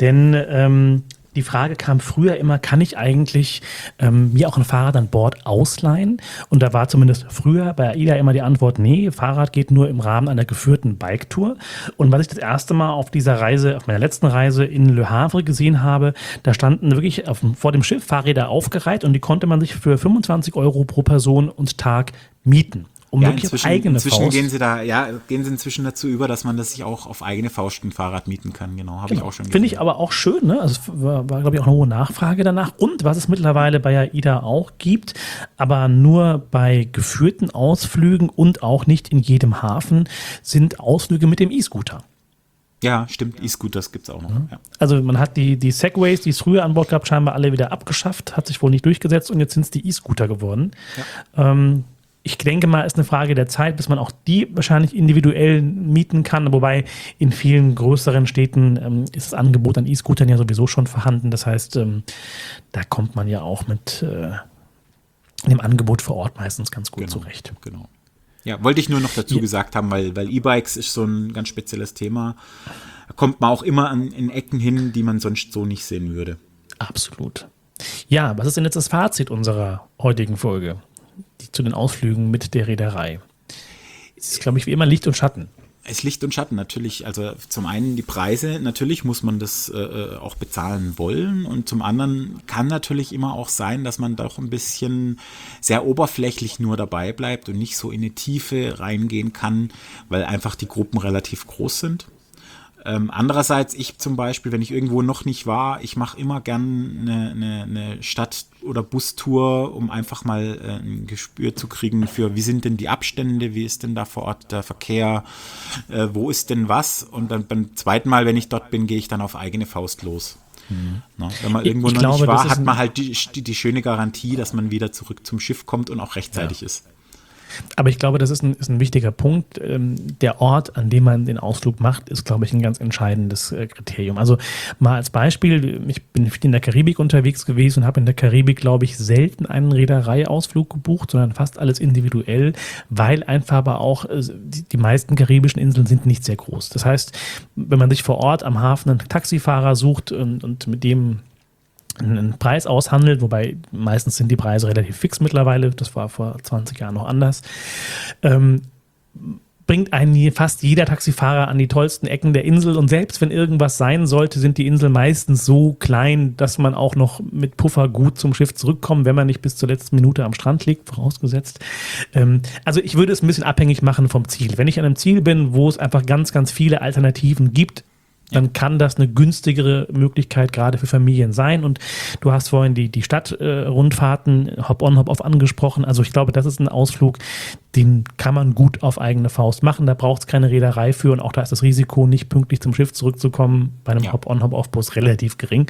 denn die Frage kam früher immer, kann ich eigentlich mir auch ein Fahrrad an Bord ausleihen? Und da war zumindest früher bei AIDA immer die Antwort, nee, Fahrrad geht nur im Rahmen einer geführten Bike-Tour. Und was ich das erste Mal auf dieser Reise, auf meiner letzten Reise in Le Havre gesehen habe, da standen wirklich vor dem Schiff Fahrräder aufgereiht und die konnte man sich für 25 Euro pro Person und Tag mieten. Inzwischen gehen sie inzwischen dazu über, dass man das sich auch auf eigene Faust ein Fahrrad mieten kann. Genau, habe ich auch schon gesehen. Finde ich aber auch schön, ne? Also es war glaube ich, auch eine hohe Nachfrage danach. Und was es mittlerweile bei AIDA auch gibt, aber nur bei geführten Ausflügen und auch nicht in jedem Hafen, sind Ausflüge mit dem E-Scooter. Ja, stimmt, E-Scooters gibt es auch noch. Ja. Also man hat die Segways, die es früher an Bord gab, scheinbar alle wieder abgeschafft, hat sich wohl nicht durchgesetzt und jetzt sind es die E-Scooter geworden. Ja. Ich denke mal, ist eine Frage der Zeit, bis man auch die wahrscheinlich individuell mieten kann. Wobei in vielen größeren Städten ist das Angebot an E-Scootern ja sowieso schon vorhanden. Das heißt, da kommt man ja auch mit dem Angebot vor Ort meistens ganz gut zurecht. Genau. Ja, wollte ich nur noch dazu gesagt haben, weil E-Bikes ist so ein ganz spezielles Thema. Da kommt man auch immer in Ecken hin, die man sonst so nicht sehen würde. Absolut. Ja, was ist denn jetzt das Fazit unserer heutigen Folge? Zu den Ausflügen mit der Reederei. Es ist, glaube ich, wie immer Licht und Schatten. Es ist Licht und Schatten natürlich. Also zum einen die Preise, natürlich muss man das auch bezahlen wollen und zum anderen kann natürlich immer auch sein, dass man doch ein bisschen sehr oberflächlich nur dabei bleibt und nicht so in die Tiefe reingehen kann, weil einfach die Gruppen relativ groß sind. Andererseits, ich zum Beispiel, wenn ich irgendwo noch nicht war, ich mache immer gern eine Stadt- oder Bustour, um einfach mal ein Gespür zu kriegen für, wie sind denn die Abstände, wie ist denn da vor Ort der Verkehr, wo ist denn was? Und dann beim zweiten Mal, wenn ich dort bin, gehe ich dann auf eigene Faust los. Na, wenn man irgendwo Ich noch glaube, nicht war, das ist hat man halt die schöne Garantie, dass man wieder zurück zum Schiff kommt und auch rechtzeitig ist. Aber ich glaube, das ist ein wichtiger Punkt. Der Ort, an dem man den Ausflug macht, ist, glaube ich, ein ganz entscheidendes Kriterium. Also mal als Beispiel, ich bin viel in der Karibik unterwegs gewesen und habe in der Karibik, glaube ich, selten einen Reedereiausflug gebucht, sondern fast alles individuell, weil einfach aber auch die meisten karibischen Inseln sind nicht sehr groß. Das heißt, wenn man sich vor Ort am Hafen einen Taxifahrer sucht und mit dem einen Preis aushandelt, wobei meistens sind die Preise relativ fix mittlerweile, das war vor 20 Jahren noch anders, bringt einen fast jeder Taxifahrer an die tollsten Ecken der Insel und selbst wenn irgendwas sein sollte, sind die Inseln meistens so klein, dass man auch noch mit Puffer gut zum Schiff zurückkommt, wenn man nicht bis zur letzten Minute am Strand liegt, vorausgesetzt. Also ich würde es ein bisschen abhängig machen vom Ziel. Wenn ich an einem Ziel bin, wo es einfach ganz, ganz viele Alternativen gibt, dann kann das eine günstigere Möglichkeit gerade für Familien sein. Und du hast vorhin die Stadtrundfahrten Hop-on, Hop-off angesprochen. Also ich glaube, das ist ein Ausflug, den kann man gut auf eigene Faust machen. Da braucht es keine Reederei für und auch da ist das Risiko, nicht pünktlich zum Schiff zurückzukommen, bei einem Hop-on, Hop-off-Bus relativ gering.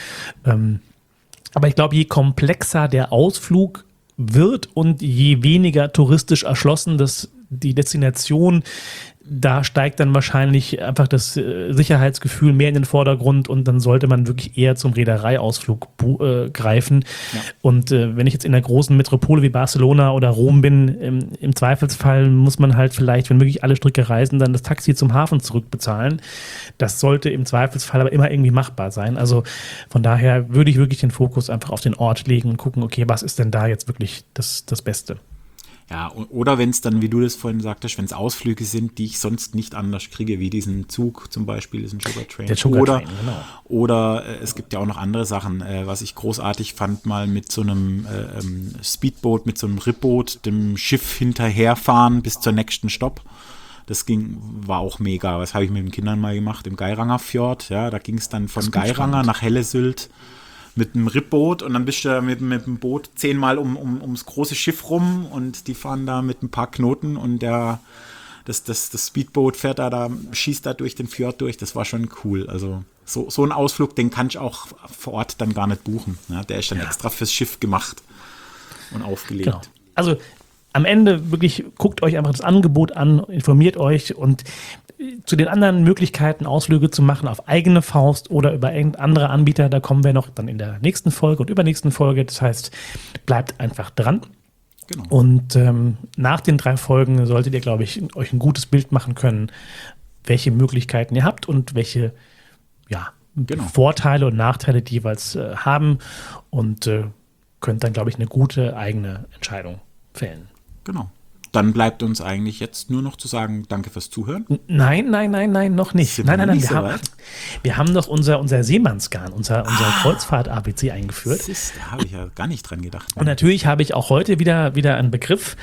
Aber ich glaube, je komplexer der Ausflug wird und je weniger touristisch erschlossen die Destination, da steigt dann wahrscheinlich einfach das Sicherheitsgefühl mehr in den Vordergrund und dann sollte man wirklich eher zum Reedereiausflug greifen. Ja. Und wenn ich jetzt in einer großen Metropole wie Barcelona oder Rom bin, im Zweifelsfall muss man halt vielleicht, wenn wirklich alle Stricke reisen, dann das Taxi zum Hafen zurückbezahlen. Das sollte im Zweifelsfall aber immer irgendwie machbar sein. Also von daher würde ich wirklich den Fokus einfach auf den Ort legen und gucken, okay, was ist denn da jetzt wirklich das Beste? Ja, oder wenn es dann, wie du das vorhin sagtest, wenn es Ausflüge sind, die ich sonst nicht anders kriege, wie diesen Zug zum Beispiel, diesen Sugar Train. Der Sugar Train, genau. Oder es gibt ja auch noch andere Sachen, was ich großartig fand, mal mit so einem Speedboot, mit so einem Ripboot, dem Schiff hinterherfahren bis zur nächsten Stopp. Das war auch mega. Das habe ich mit den Kindern mal gemacht im Geiranger Fjord. Ja, da ging es dann von Geiranger nach Helle-Sylt mit einem Ripboot und dann bist du mit dem Boot 10-mal ums große Schiff rum und die fahren da mit ein paar Knoten und das Speedboot fährt schießt da durch den Fjord durch. Das war schon cool. Also so ein Ausflug, den kann ich auch vor Ort dann gar nicht buchen. Ja, der ist dann extra fürs Schiff gemacht und aufgelegt. Genau. Also am Ende wirklich guckt euch einfach das Angebot an, informiert euch und zu den anderen Möglichkeiten, Ausflüge zu machen auf eigene Faust oder über andere Anbieter, da kommen wir noch dann in der nächsten Folge und übernächsten Folge. Das heißt, bleibt einfach dran. Genau. Und nach den 3 Folgen solltet ihr, glaube ich, euch ein gutes Bild machen können, welche Möglichkeiten ihr habt und welche Vorteile und Nachteile die jeweils haben und könnt dann, glaube ich, eine gute eigene Entscheidung fällen. Genau. Dann bleibt uns eigentlich jetzt nur noch zu sagen, danke fürs Zuhören. Nein, noch nicht. Nein. Wir haben noch unser Seemannsgarn, unser Kreuzfahrt-ABC eingeführt. Da habe ich ja gar nicht dran gedacht. Und natürlich habe ich auch heute wieder einen Begriff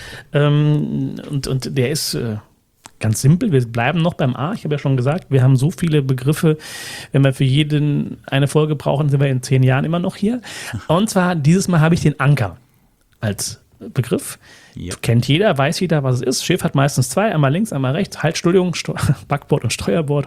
und der ist ganz simpel. Wir bleiben noch beim A. Ich habe ja schon gesagt, wir haben so viele Begriffe. Wenn wir für jeden eine Folge brauchen, sind wir in 10 Jahren immer noch hier. Und zwar dieses Mal habe ich den Anker als Begriff. Ja. Kennt jeder, weiß jeder, was es ist. Schiff hat meistens 2, einmal links, einmal rechts. Halt, Entschuldigung, Backbord und Steuerbord.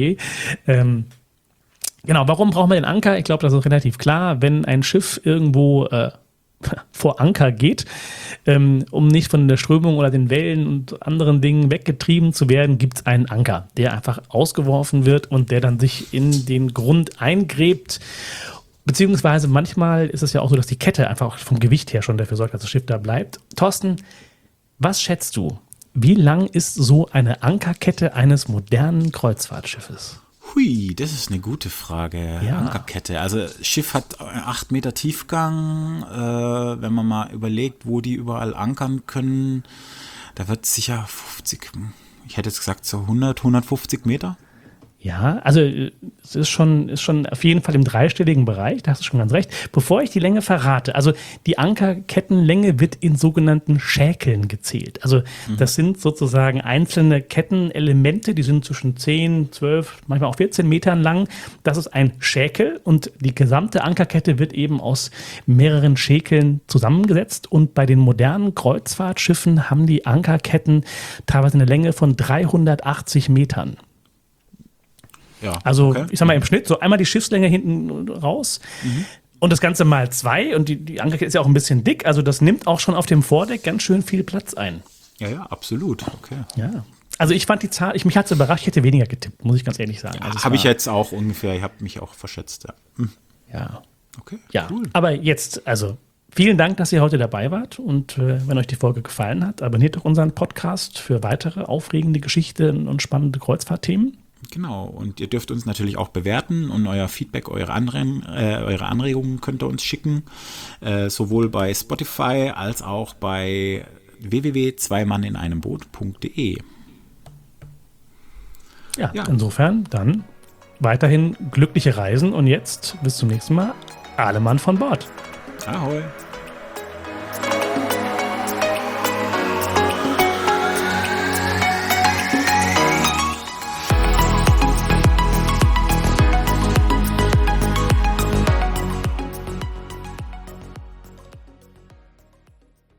Genau, warum brauchen wir den Anker? Ich glaube, das ist relativ klar. Wenn ein Schiff irgendwo vor Anker geht, um nicht von der Strömung oder den Wellen und anderen Dingen weggetrieben zu werden, gibt es einen Anker, der einfach ausgeworfen wird und der dann sich in den Grund eingräbt. Beziehungsweise manchmal ist es ja auch so, dass die Kette einfach vom Gewicht her schon dafür sorgt, dass das Schiff da bleibt. Thorsten, was schätzt du? Wie lang ist so eine Ankerkette eines modernen Kreuzfahrtschiffes? Hui, das ist eine gute Frage. Ja. Ankerkette. Also Schiff hat 8 Meter Tiefgang. Wenn man mal überlegt, wo die überall ankern können, da wird sicher 50, ich hätte jetzt gesagt so 150 Meter. Ja, also es ist schon auf jeden Fall im dreistelligen Bereich, da hast du schon ganz recht. Bevor ich die Länge verrate, also die Ankerkettenlänge wird in sogenannten Schäkeln gezählt. Also das sind sozusagen einzelne Kettenelemente, die sind zwischen 10, 12, manchmal auch 14 Metern lang. Das ist ein Schäkel und die gesamte Ankerkette wird eben aus mehreren Schäkeln zusammengesetzt. Und bei den modernen Kreuzfahrtschiffen haben die Ankerketten teilweise eine Länge von 380 Metern. Ja, Also, okay. ich sag mal, im Schnitt so einmal die Schiffslänge hinten raus und das Ganze mal 2 und die Ankerkette ist ja auch ein bisschen dick, also das nimmt auch schon auf dem Vordeck ganz schön viel Platz ein. Ja, absolut. Okay. Ja. Also ich fand die Zahl, mich hat es überrascht, ich hätte weniger getippt, muss ich ganz ehrlich sagen. Also es Habe ich war- jetzt auch ungefähr, ich habe mich auch verschätzt. Ja. Ja. Okay, Ja, cool. aber jetzt, also vielen Dank, dass ihr heute dabei wart und wenn euch die Folge gefallen hat, abonniert doch unseren Podcast für weitere aufregende Geschichten und spannende Kreuzfahrtthemen. Genau, und ihr dürft uns natürlich auch bewerten und euer Feedback, eure Anregungen könnt ihr uns schicken, sowohl bei Spotify als auch bei www.zweimannineinemboot.de. Ja, Ja. insofern dann weiterhin glückliche Reisen und jetzt bis zum nächsten Mal. Alle Mann von Bord. Ahoi!